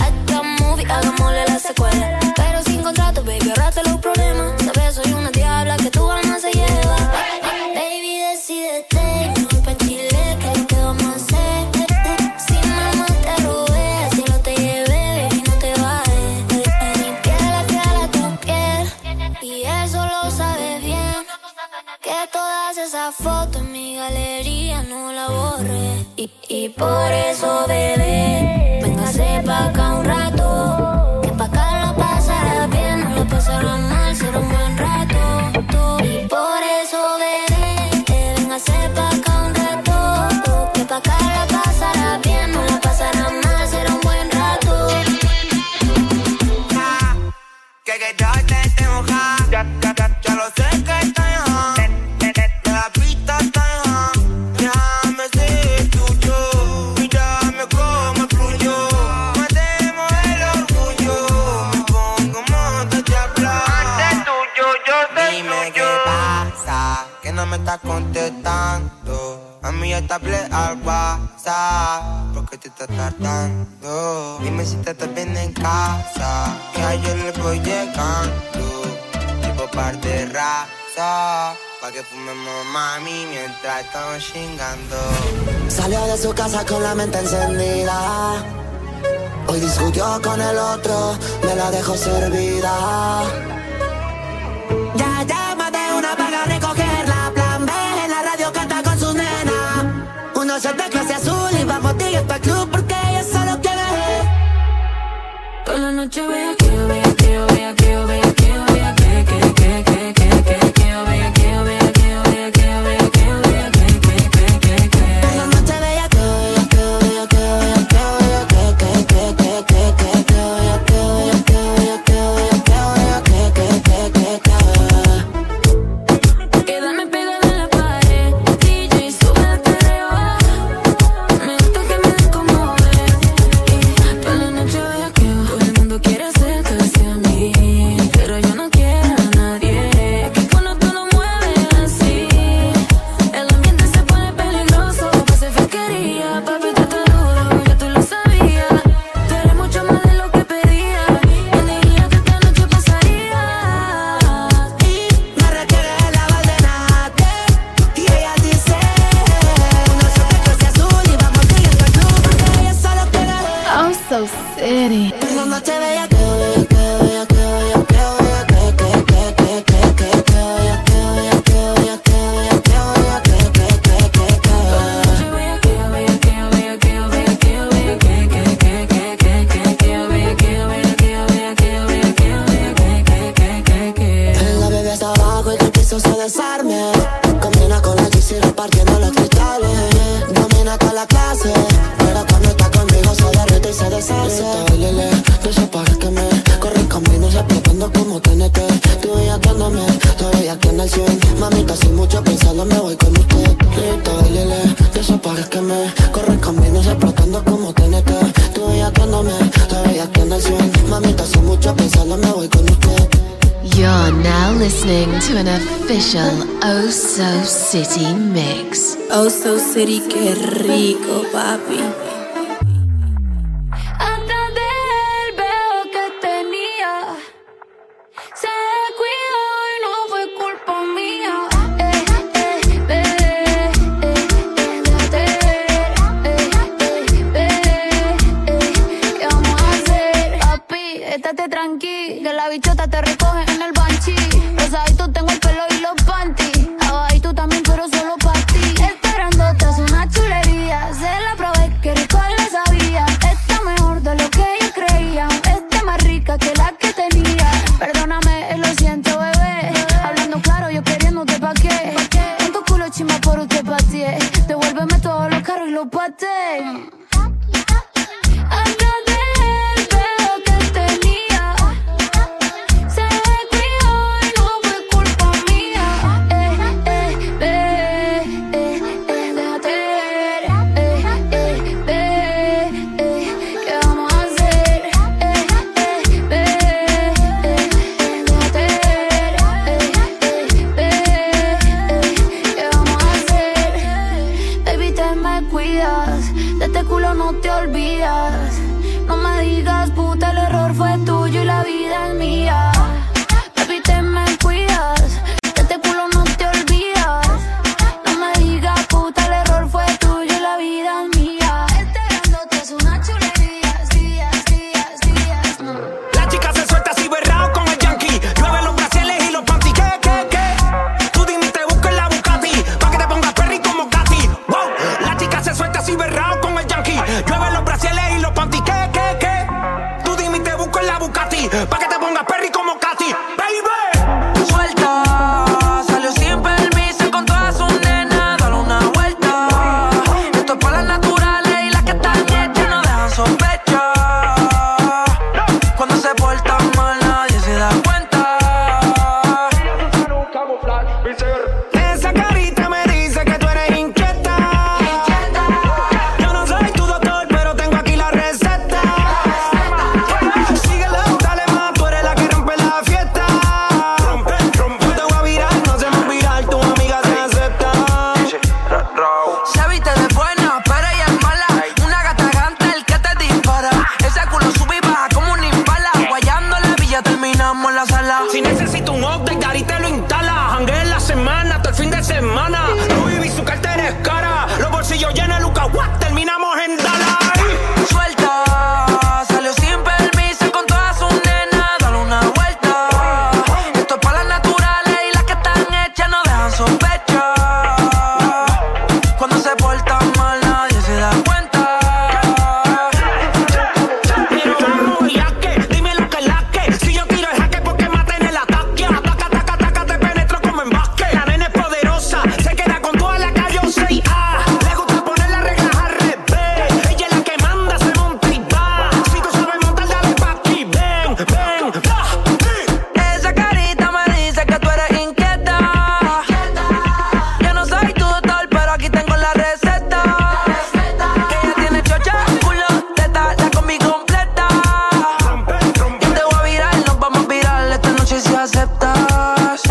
Acta movie, hagámosle la secuela. Pero sin contrato, baby, ahorrate los problemas. Sabes, soy una diabla que tu alma se lleva. Baby, decídete, no pa' Chile, que lo que vamos a hacer. Si mamá te robé, si no te llevé, baby, no te bajes. Mi piel es fiel a tu piel, y eso lo sabes bien. Que todas esas fotos en mi galería no la borré. Y por eso, bebé, véngase pa' acá un rato. Que pa' acá la pasará bien, no la pasará mal, será un buen rato. Y por eso, bebé, véngase pa' acá un rato. Que pa' acá la pasará bien, no la pasará mal, será un buen rato. Que yo te tengo ja, ya lo sé que estoy ja. De la pista estoy ja. Déjame ser tuyo, mírame cómo fluyo. Matemos el orgullo, me pongo modo de hablar. Antes tuyo, yo soy tuyo. Dime qué pasa, que no me estás contestando. A mí ya te hablé al WhatsApp, porque te estás tardando. Dime si te estás bien en casa, que ayer le voy llegando. Tipo par de raza, pa' que fumemos mami mientras estamos chingando. Salió de su casa con la mente encendida. Hoy discutió con el otro, me la dejó servida. Ya llama de una paga a recogerla. Plan B en la radio canta con su nena. Uno se de clase azul y vamos tigres pa' club porque ella solo quiere. Toda la noche vea que yo vea que yo vea que yo vea que yo vea que yo vea que yo vea que yo vea que yo vea que yo vea que. Toda la noche vea que yo vea que yo vea que yo vea que yo vea Quédame pegada en la pared, DJ sube el perreo. Me gusta que me den como ven. Toda la noche vea que todo el mundo quiere acercarse a mí, pero yo no quiero a nadie. Es que cuando tú lo mueves así, el ambiente se pone peligroso. Pase fequería, papi, tú estás duro, ya tú lo sabías. Tú eres mucho más de lo que pedía. Yo diría que esta noche pasaría. Me requiere la valdenate y ella dice: uno se de clase azul y vamos tigres pa' club porque ella solo quiere. I'm so city. Toda la noche vea que yo vea que yo vea que yo vea que yo vea la bebé está abajo y que el piso se desarme. Combina con la GC repartiendo los cristales. Domina toda la clase, pero cuando está conmigo se derrite y se deshace. Lele, de esos pares que me corren caminos explotando como TNT. Tú bellaqueándome, tú bellaqueando al 100. Mamita, sin mucho pensarlo me voy con usted. Lele, de esos pares que me corren caminos explotando como TNT. Tú bellaqueándome, tú bellaqueando al 100. Mamita, sin mucho pensarlo me voy con usted. You're now listening to an official Oh So City mix. Oh So City, qué rico, papi. Atrás de él veo que tenía. Se descuidó y no fue culpa mía. Déjate ver. ¿Qué vamos a hacer? Papi, estate tranqui, que la bichota te recoge en el banchi. Rosadito tengo el pelo y los panties. Abajito también, pero solo pa' ti. Esperándote es una chulería. Se la probé, que rico le sabía. Está mejor de lo que yo creía. Está más rica que la que tenía. Perdóname, lo siento, bebé. Hablando claro, yo queriéndote pa' qué. Con tu culo chimba por usted pateé. Devuélveme todos los carros y los pateé. Atrás de él veo que tenía. Se descuidó pa' que te pongas perry como Katy, baby. Suelta, salió sin permiso con todas sus nenas, dale una vuelta. Esto es para las naturales y las que están hechas no dejan sospecha. Cuando se portan mal nadie se da cuenta. Esa carita me dice que tú eres inquieta. Yo no soy tu doctor, pero tengo aquí la receta. Síguela, dale más, tú eres la que rompe la fiesta. Rompe. Yo te voy a virar, no se me va a virar, tu amiga se acepta. Se viste de buena, pero ella es mala. Una gata gante, que te dispara. Ese culo sube y baja como un impala. Guayando la villa, terminamos en la sala. Si necesito un update, Dari te lo instala. Jangué en la semana, hasta el fin de semana. Louis V, su cartera es cara. Los bolsillos llenos de Lucas, what? Terminamos en Dallas. Suelta, salió sin permiso con todas sus nenas, dale una vuelta. Esto es para las naturales y las que están hechas no dejan sospecha. Cuando se portan mal nadie se da cuenta. Pero vamos, ya que, dime lo que es la que. Si yo tiro el jaque porque maté en el ataque. Ataca, taca, taca, te penetro como en básquet. La nena es poderosa, se queda con toda la calle 6A. Le gusta poner las reglas al revés. Ella es la que manda, se monta y va. Si tú sabes montar, dale pa' aquí. Ven, Esa carita me dice que tú eres inquieta. Yo no soy tu doctor, pero aquí tengo la receta. Ella tiene chocha, culo, teta, la combi completa. Yo te voy a virar, nos vamos a virar esta noche si aceptas.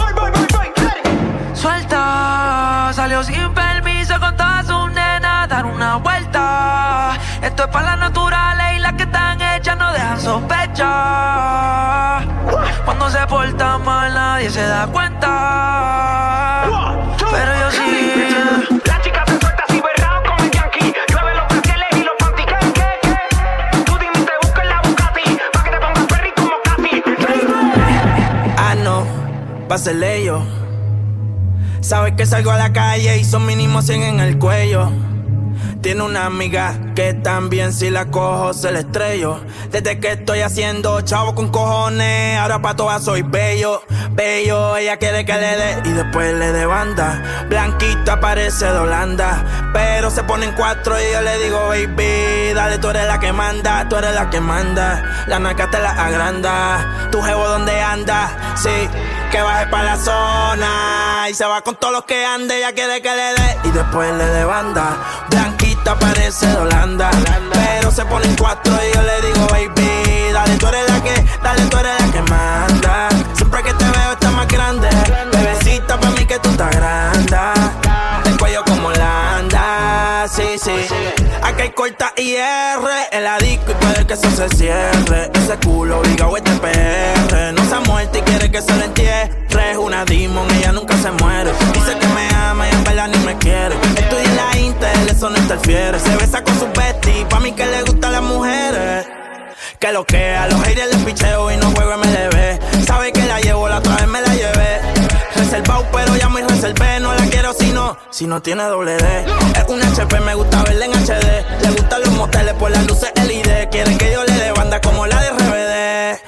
Suelta, salió sin permiso con todas sus nenas, dar una vuelta. Esto es para las naturales y las que están hechas no dejan sospecha. Cuando se porta mal nadie se da cuenta. Pero yo sí. La chica se suelta así berrao como el Yankee. Llueve los brasiles y los panty, ¿qué? Tú dime y te busco en la Bugatti, pa' que te pongas perry como Katy. Ah, no, pásele yo. Sabes que salgo a la calle y son mínimo 100 en el cuello. Tiene una amiga que también si la cojo se la estrello. Desde que estoy haciendo chavo con cojones, ahora pa' todas soy bello. Bello, ella quiere que le dé y después le dé banda. Blanquita parece de Holanda, pero se ponen 4 y yo le digo baby, dale, tú eres la que manda, tú eres la que manda. La naca te la agranda, tu jevo donde anda, sí, que baje pa' la zona y se va con todos los que ande, ella quiere que le dé y después le dé banda. Blanquita parece de Holanda, pero se ponen 4 y yo le digo baby, dale, tú eres la que, dale, tú eres la que manda. Siempre que te veo estás más grande, bebecita pa' mí que tú estás grande. El cuello como Holanda, sí, sí. Aquí hay corta IR en la disco y puede que eso se cierre. Ese culo obligado este PR, no se ha muerto y quiere que se lo entierre. Es una demon, ella nunca se muere. Dice que me ama y en verdad ni me quiere. Estoy en la Intel, eso no interfiere. Se besa con su bestie, pa' mí que le gustan las mujeres. Que lo que a los haters les picheo y no juego MLB. Sabe que la llevo, la otra vez me la llevé. Reservado pero ya muy reservé. No la quiero si no tiene doble D. Es un HP, me gusta verla en HD. Le gustan los moteles por las luces LED. Quieren que yo le dé banda como la de RBD.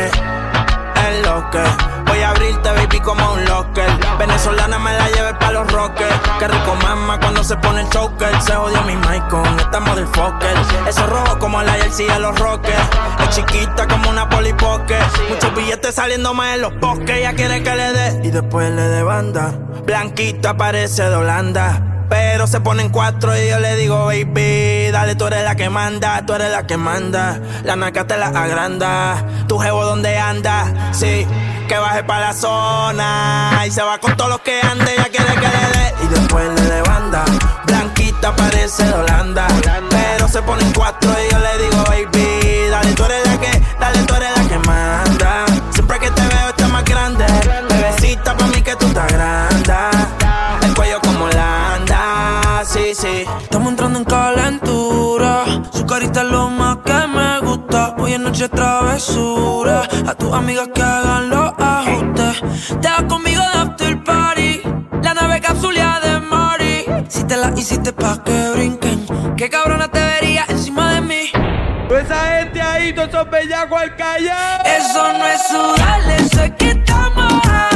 Es lo que voy a abrirte baby como un locker. Venezolana me la llevé pa' los rockers. Qué rico mama cuando se pone el choker. Se jodió mi mic con esta motherfucker. Eso rojo como la jersey de los rockers. Es chiquita como una polipoque. Muchos billetes saliendo más en los bosques. Ella quiere que le dé y después le dé banda. Blanquita parece de Holanda, pero se ponen 4 y yo le digo baby, dale, tú eres la que manda, tú eres la que manda. La naca te la agranda, tu jevo donde anda, sí, que baje pa' la zona y se va con todos los que ande. Ella quiere que le dé y después le dé banda. Blanquita parece de Holanda, pero se ponen 4 y yo le digo baby, dale, tú eres la que, dale, tú eres la que manda. Siempre que te veo estás más grande, bebecita pa' mí que tú estás grande. El cuello como Holanda, sí, sí. Estamos entrando en calentura, su carita es lo más que me gusta. Hoy en noche travesura, a tus amigas que hagan los ajustes. Te vas conmigo de after party, la nave capsulea de Mari. Si te la hiciste pa' que brinquen, qué cabrona te vería encima de mí. Pues esa gente ahí todito esos bellacos al callao. Eso no es sudar, eso es que estamos.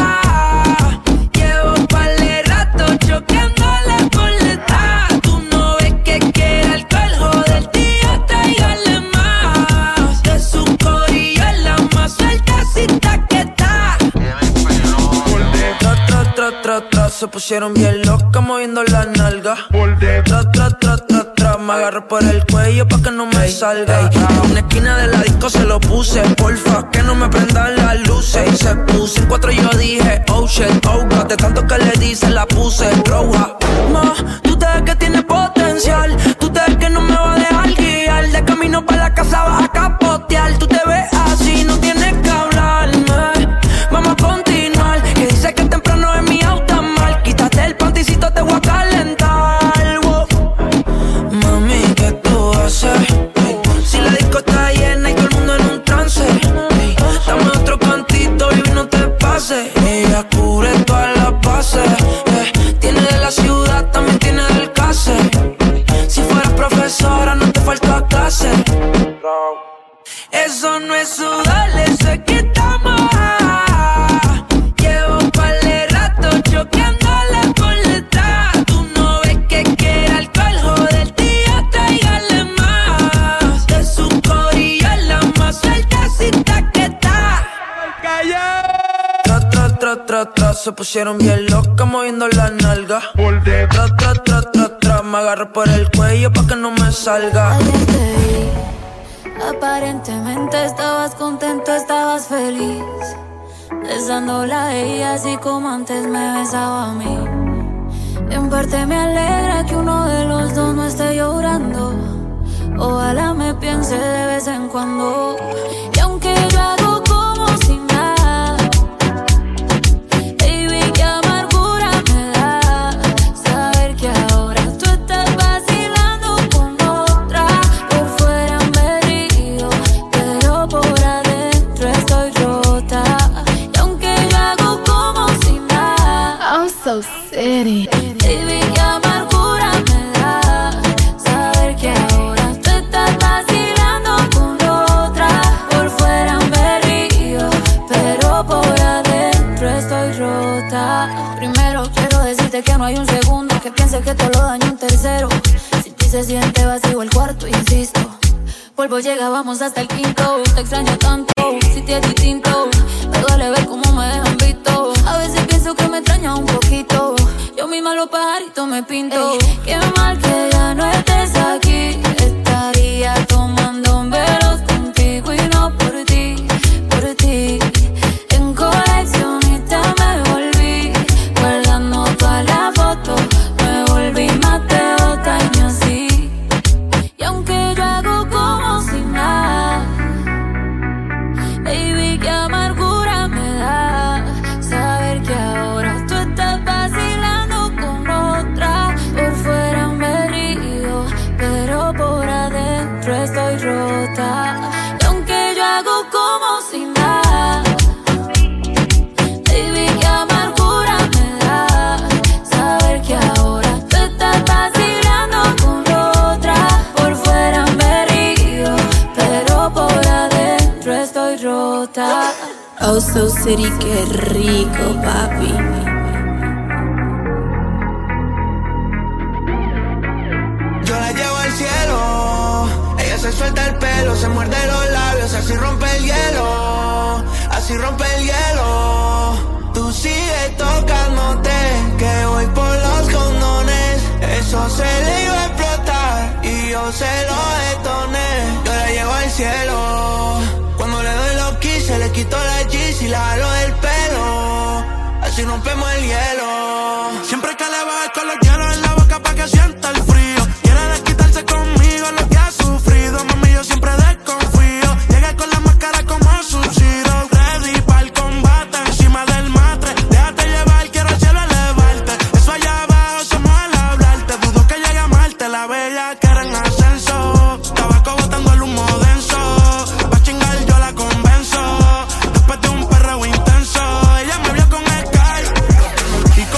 Llevo par de rato choqueando la boleta. Tú no ves que quiere alcohol, joder, tío, tráigale más. De su corillo es la más sueltecita que está. Tra, se pusieron bien locas moviendo las nalgas. Tra, me agarro por el cuello pa' que no me salga. En una esquina de la disco se lo puse, porfa, que no me prendan las luces. Y se puso en 4 y yo dije, oh shit, oh god. De tanto que le dice la puse roja. Ma, tú te ves que tienes potencial. Tú te ves que no me va a dejar guiar. De camino pa' la casa vas a capotear. Tú te ves así, no tienes que hablarme. Vamos a continuar, que dice que temprano es mi auto mal. Quítate el panticito, te voy a calentar, wow. Mami, ¿qué tú haces? Hey, si la disco está llena y todo el mundo en un trance, hey, dame otro cantito y no te pases. Ella cubre todas las bases, tiene de la ciudad, también tiene del case. Si fueras profesora no te falta clase. Eso no es sudar, eso es que estamos. Llevo par de rato choqueando la boleta. Tú no ves que quiere alcohol, joder, tío, tráigale más. De su corillo es la más sueltecita que está. Tra, se pusieron bien locas moviendo las nalgas. Tra, me agarro por el cuello pa' que no me salga. Aparentemente estabas contento, estabas feliz, besándola a ella así como antes me besaba a mí. En parte me alegra que uno de los dos no esté llorando. Ojalá me piense de vez en cuando. Y aunque yo hago como si nada, baby, qué amargura me da saber que ahora tú estás vacilando con otra. Por fuera me río, pero por adentro estoy rota. Y aunque yo hago como si nada, I'm so city. baby, qué amargura me da saber que ahora tú estás vacilando con otra. Por fuera me río, pero por adentro estoy rota. Primero quiero decirte que no hay un segundo que piense que te lo daño un tercero. Si ti se siente vacío el cuarto, insisto, polvo llega, vamos hasta el quinto. Te extraño tanto, si te es distinto. Me duele ver cómo me dejan visto. A veces pienso que me extraña un poquito. Yo misma los pajaritos me pinto. Ey, qué mal que ya no estés aquí. Estaría tomando velos contigo y no por ti, por ti. En coleccionista me volví, guardando todas las fotos. Me volví más de 2 años así. Y aunque yo hago como si nada, baby, qué amargura me da saber que ahora tú estás vacilando con otra. Por fuera me río, pero por adentro estoy rota. Y aunque yo hago como si nada, baby, qué amargura me da saber que ahora tú estás vacilando con otra. Por fuera me río, pero por adentro estoy rota. Oh, so city, qué rico, papi. Yo la llevo al cielo, ella se suelta el pelo, se muerde los labios, así rompe el hielo, así rompe el hielo. Tú sigues tocándote, que voy por los condones. Eso se le iba a explotar y yo se lo detoné. Yo la llevo al cielo, cuando le doy los keys se le quitó la G's y la jalo del pelo, así rompemos el hielo. Siempre que le bajo con los hielos en la boca pa' que sienta el frío. Quiere desquitarse conmigo lo que ha sufrido. Mami, yo siempre desconfío. Llegué con la máscara como Sub-Zero. Ready pa'l combate encima del matre. Déjate llevar, quiero al cielo elevarte. Eso allá abajo somos al hablarte. Dudo que llegue a amarte, la bella que era en ascenso. Tabaco botando el humo denso. Pa' chingar yo la convenzo. Después de un perreo intenso, ella me vio con Sky y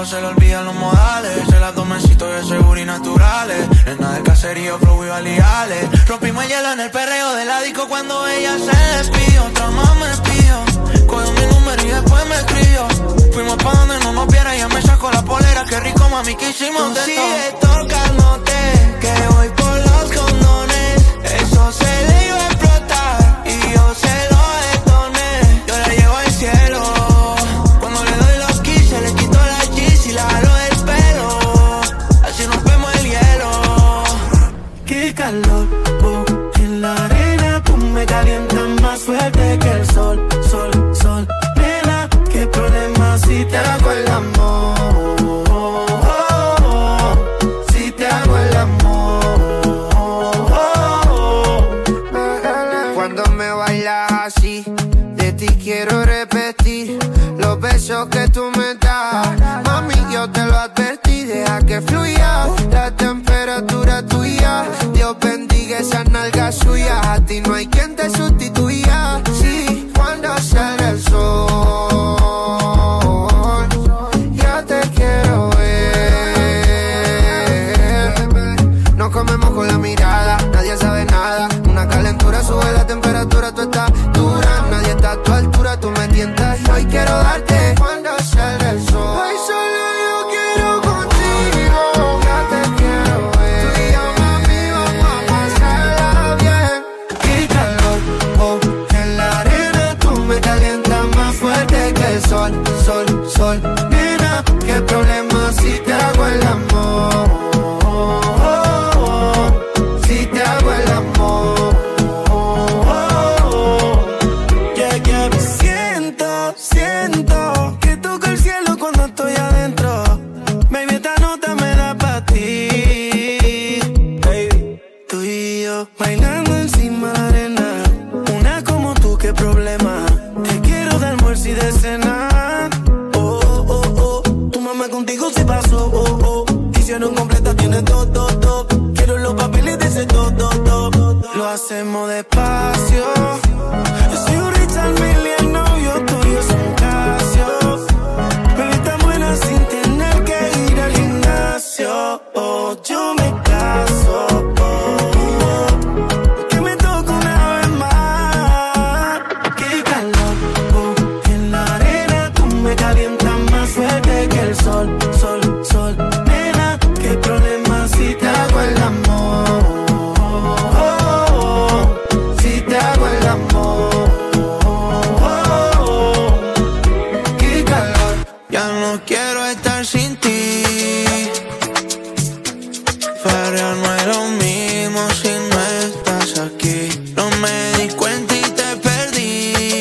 solo se le olvidan los modales. Se la tomecito de seguro y naturales. Nena de caserío, flow y validales. Rompimos el hielo en el perreo de la disco cuando ella se despidió. Otra más me pidió, cogió mi número y después me escribió. Fuimos pa' donde no nos viera y ella me sacó la polera. Qué rico, mami, que hicimos de todo. Sigue tocándote, que voy por los condones. Eso se le iba a explotar y yo se lo detoné. Yo la llevo al cielo. Cuando le doy los kisses, le quito la cheese y la jalo del pelo. Así rompemos el hielo. Qué calor, oh, en la arena tú me calientas más fuerte que el sol, sol, sol. Nena, qué problema si te hago el amor. Si te hago el amor. Cuando me bailas así, de ti quiero repetir los besos que tú me das. Mami, yo te lo advertí, deja que fluya la temperatura tuya. Dios bendiga esas nalgas suyas, a ti no hay quien te sustituya. Sí, cuando sale el sol, ya te quiero ver. Nos comemos con la mirada, nadie sabe nada. Una calentura sube la temperatura, tú estás dura. Nadie está a tu altura, tú me tientas y hoy quiero darte cuando salga el sol. Hoy solo yo quiero contigo, ya te quiero ver. Tú y yo, mami, vamos a pasarla bien. Qué calor, oh, en la arena tú me calientas más fuerte que el sol, sol, sol. Nena, qué problema si te hago el amor. Si te hago el amor. Siento que toco el cielo cuando estoy adentro. Baby, esta nota me da pa' ti. Baby, tú y yo bailando encima de la arena. Una como tú, qué problema. Te quiero de almuerzo y de cena. Oh, oh, oh, tu mamá contigo se pasó. Oh, oh, hicieron completa, tiene todo, todo. Quiero los papeles de ese todo, todo. Lo hacemos despacio. Yo soy un Richard Mille, el novio tuyo es un Casio. Pero está buena sin tener que ir al gimnasio. Oh, yo me caso. Oh, oh, que me toque una vez más. Qué calor, oh, en la arena tú me calientas más fuerte que el sol, sol, sol. Nena, qué problema si te hago el amor. Si te hago el amor. Qué calor. Ya no quiero estar sin ti. Farrear no es lo mismo si no estás aquí. No me di cuenta y te perdí.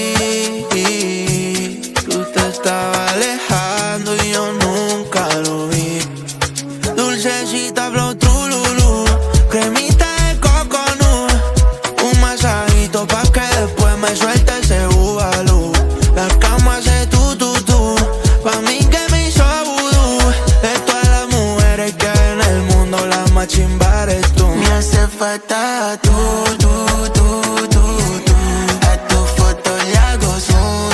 Tú te estabas alejando y yo nunca lo vi. Dulcecita flow trululú, cremita de coconut. Un masajito pa' que después me suelte ese bubalú. La cama hace tu. Pa' mí que me hizo vudú. De todas las mujeres que hay en el mundo, la más chimba eres tú. Me hace falta tú. A tu foto le hago zoom.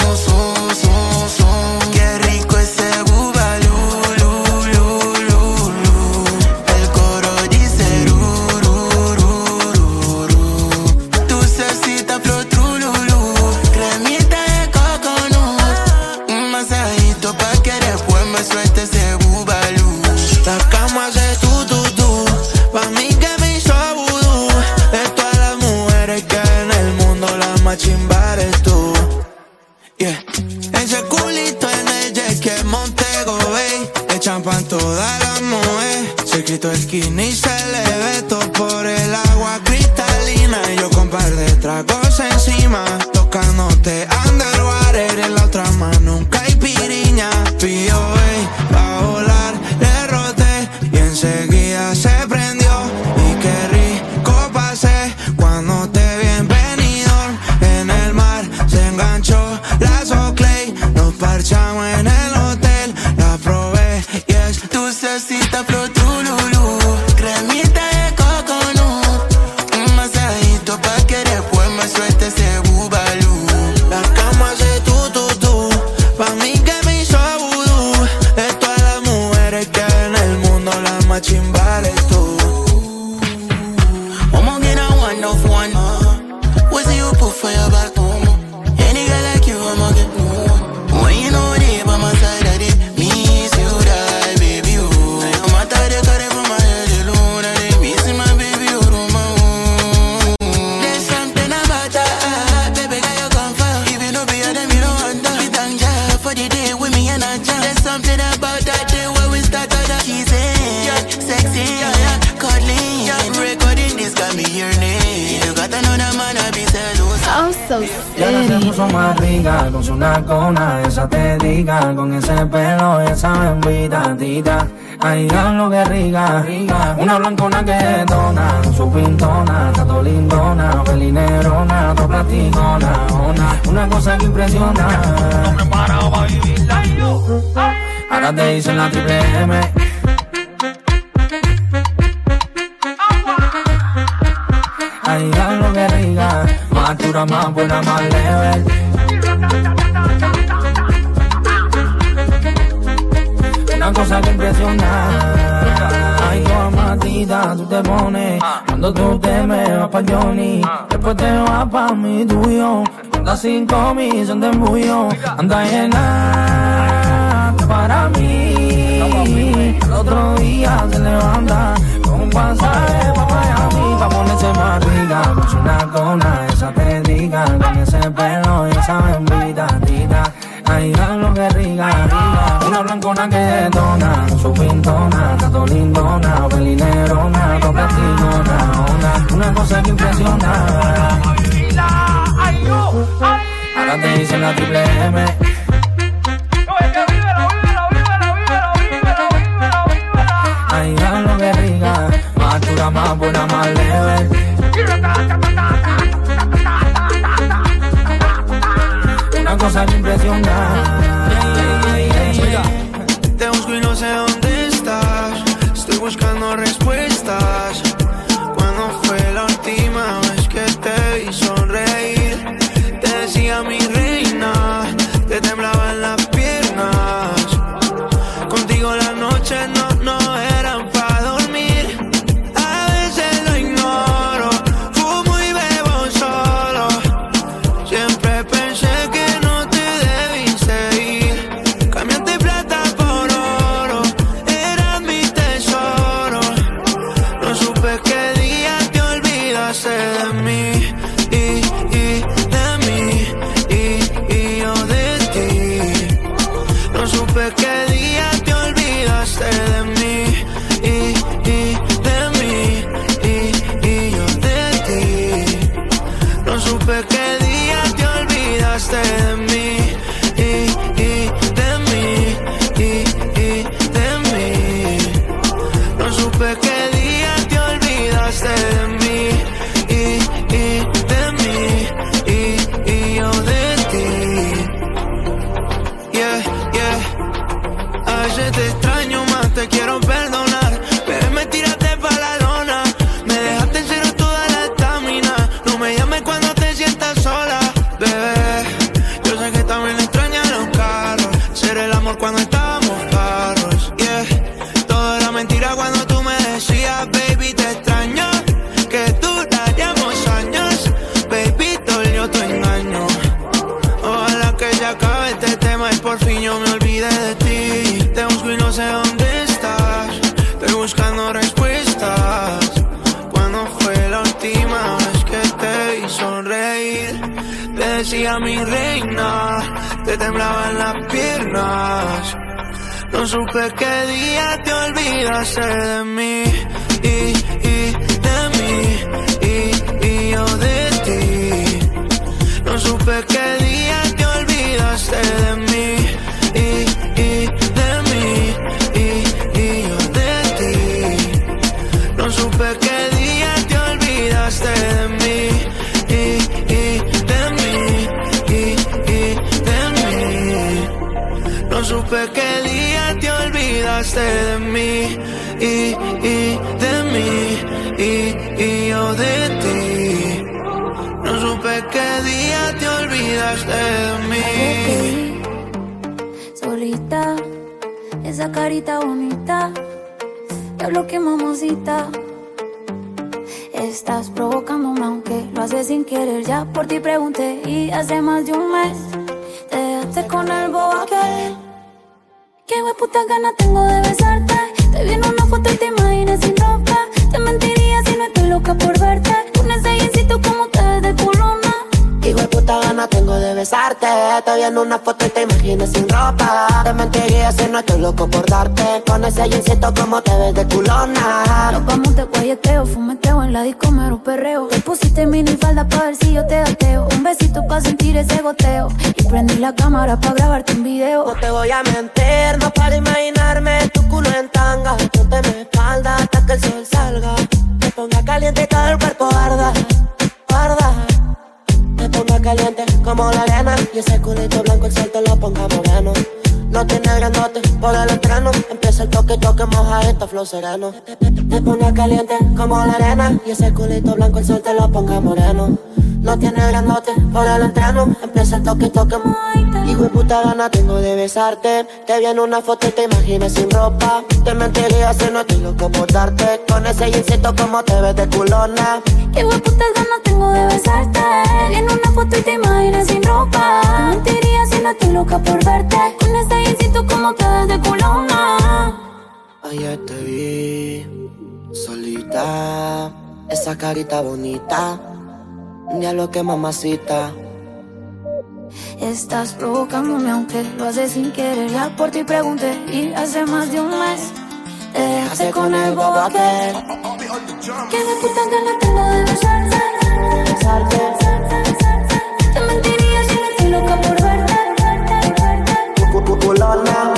Qué rico ese bubalú. El coro dice tu cecita flor trululú, cremita de coconut. Un masajito pa' que después me suelte ese bubalú. La cama hace tu. Pa' mí que me hizo vudú. De todas las mujeres que hay en el mundo, la más chimba eres tú. Yeah. Ese culito en el jet que Montego Bay. Le champan todas las mujeres. Se quitó el skinny y se le ve todo por el agua cristalina. Y yo con par de tragos encima, tocándote underwater. En la otra mano un caipiriña. Pío, pa' volar, le roté y enseguida se prendió. Y qué rico pasé cuando te vi en Benidorm. En el mar se enganchó la Soclay. Nos parchamos en el hotel, la probé y es dulcecita flor trululú, cremita de coconut. Un masajito pa' que después me suelte ese bubalú. La cama hace tu. Pa' mí que me hizo vudú. De todas puso más rica, con su nacona, esa te diga, con ese pelo, esa bembita, tita. Ay, lo que rica, rica. Una blancona que dona, su pintona, tato lindona, felinerona, to platicona, una cosa que impresiona. No me para bailar yo. Ahora te dicen la triple M. Ay, lo que rica, más dura, más buena, más leve. Una cosa que impresiona. Ay, yo matita, tú te pones cuando tú te me vas pa' Johnny. Después te vas pa' mi tuyo. Andas 5,000, son de embullo. Anda llena para mí. El otro día se levanta con un pasaje pa' Miami. Pa' ponerse más rica, con su nacona, esa te diga, con ese pelo y esa bembita, tita. Ay, lo que rica, rica. Una blancona que detona, su pintona, tato lindona, felinerona, to platicona, una cosa que impresiona. Ahora te dicen la triple M. Ay, lo que rica, más dura, más buena, más leve. Una cosa que impresiona. Te busco y no sé dónde estás. Estoy buscando respuestas. ¿Cuándo fue la última vez que te vi sonreír? Te decía mi reina, te temblaban las piernas. Contigo las noches no eran para dormir. A veces lo ignoro, fumo y bebo solo. Siempre pensé que no te debiste ir. Cambiaste plata por oro, eras mi tesoro. No supe qué día te olvidaste de mí y de mí y yo de ti. No supe qué día te olvidaste de mí y de mí y yo de ti. No supe qué día te olvidaste de mí y de mí y de mí. No supe qué día te olvidaste de mí y de mí y yo de ti. Yeah, yeah. A veces te extraño más, te quiero perdonar. Pero me tiraste pa' la lona. Me dejaste en cero toda la estamina. No me llames cuando te sientas sola, bebé. Yo sé que también extrañas los carros. Ser el amor cuando estábamos carros, yeah. Todo era mentira cuando tú me decías, baby, te extraño. Que duraríamos años, baby, dolió tu engaño. Ojalá que se acabe este tema y por fin yo me olvide de ti. Te busco y no sé dónde estás. Estoy buscando respuestas. ¿Cuándo fue la última vez que te vi sonreír? Te decía mi reina, te temblaban las piernas. No supe qué día te olvidaste de mí y de mí y yo de ti. No supe qué día te olvidaste de mí y de mí y yo de ti. No supe qué día te olvidaste de mí y de mí y de mí. No supe qué día te olvidaste de mí y de mí y yo de ti. No supe qué día te olvidaste de mí. Solita, esa carita bonita, diablo que mamacita. Estás provocándome aunque lo haces sin querer. Ya por ti pregunté y hace más de un mes te dejaste con el bobo aquel. Qué hueputa ganas tengo de besarte. Te vi en una foto y te imaginé sin ropa. Te mentiría si no estoy loca por verte. Un ensayecito como te ves de culona. Qué hueputa puta gana tengo de besarte. Te vi en una foto y te imaginas sin ropa. Te mentiría si no estoy loco por darte. Con ese jeansito como te ves de culona. Nos vamos de guayeteo, fumeteo en la disco, mero perreo. Te pusiste mini falda pa' ver si yo te gateo. Un besito pa' sentir ese goteo. Y prendí la cámara pa' grabarte un video. No te voy a mentir, no para imaginarme tu culo en tanga. Ponte mi espalda hasta que el sol salga. Me ponga caliente y todo el cuerpo arda, arda. Me ponga caliente como la arena. Y ese culito blanco el sol te lo ponga moreno. No tiene grandote por el entreno. Empieza el toque, toque, moja esta flow sereno. Me ponga caliente como la arena. Y ese culito blanco el sol te lo ponga moreno. No tiene grandote por el entreno. Empieza el toque, toque, hijo de puta gana tengo de besarte. Te vi en una foto y te imaginas sin ropa. Te mentiría si no estoy loco por darte. Con ese jeansito como te ves de culona. Qué hueputas ganas tengo de besarte. En una foto y te imaginas sin ropa. Te mentiría si no estoy loca por verte. Con ese jeansito como te ves de culona. Ayer te vi solita. Esa carita bonita. Diablo que mamacita. Estás provocándome aunque lo haces sin querer. Ya por ti pregunté y hace más de un mes te dejaste con el bobo aquel. Que de puta gana tengo de besarte, besarte. Te mentiría si no estoy loca por verte. Culona.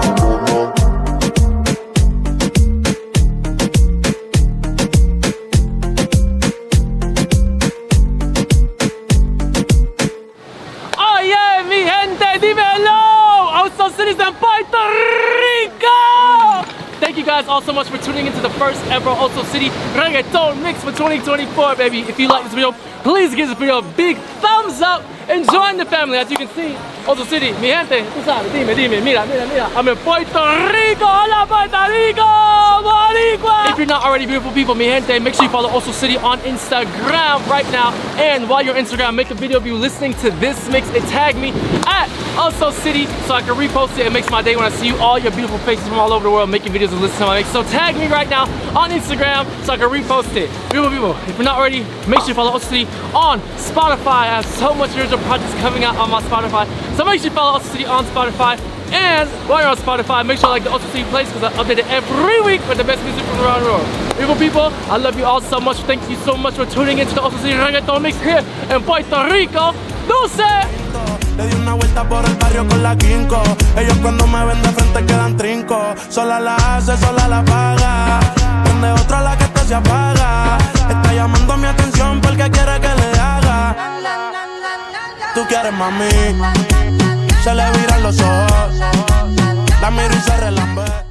In Puerto Rico! Thank you guys all so much for tuning into the first ever Oso City Reggaeton Mix for 2024, baby. If you like this video, please give this video a big thumbs up and join the family. As you can see, Oso City, mi gente, tú sabes, dime, mira. I'm in Puerto Rico, hola Puerto Rico, Boricua! If you're not already beautiful people, mi gente, make sure you follow Oso City on Instagram right now. And while you're on Instagram, make a video of you listening to this mix and tag me at Oso City so I can repost it. It makes my day when I see you, all your beautiful faces from all over the world making videos and listening to my mix. So tag me right now on Instagram so I can repost it. Beautiful people, if you're not already, make sure you follow Oso City on Spotify. I have so much original projects coming out on my Spotify. So make sure you follow Oso City on Spotify. And while you're on Spotify, make sure you like the Oso City playlist because I update it every week with the best music from around the world. Beautiful people, I love you all so much. Thank you so much for tuning into the Oso City Reggaeton Mix here in Puerto Rico. Dulce! Le di una vuelta por el barrio con la Kinko. Ellos cuando me ven de frente quedan trinco. Sola la hace, sola la paga. Prende otra la que esto se apaga. Está llamando mi atención porque quiere que le haga. Tú quieres mami. Se le viran los ojos. La miro y se relambe.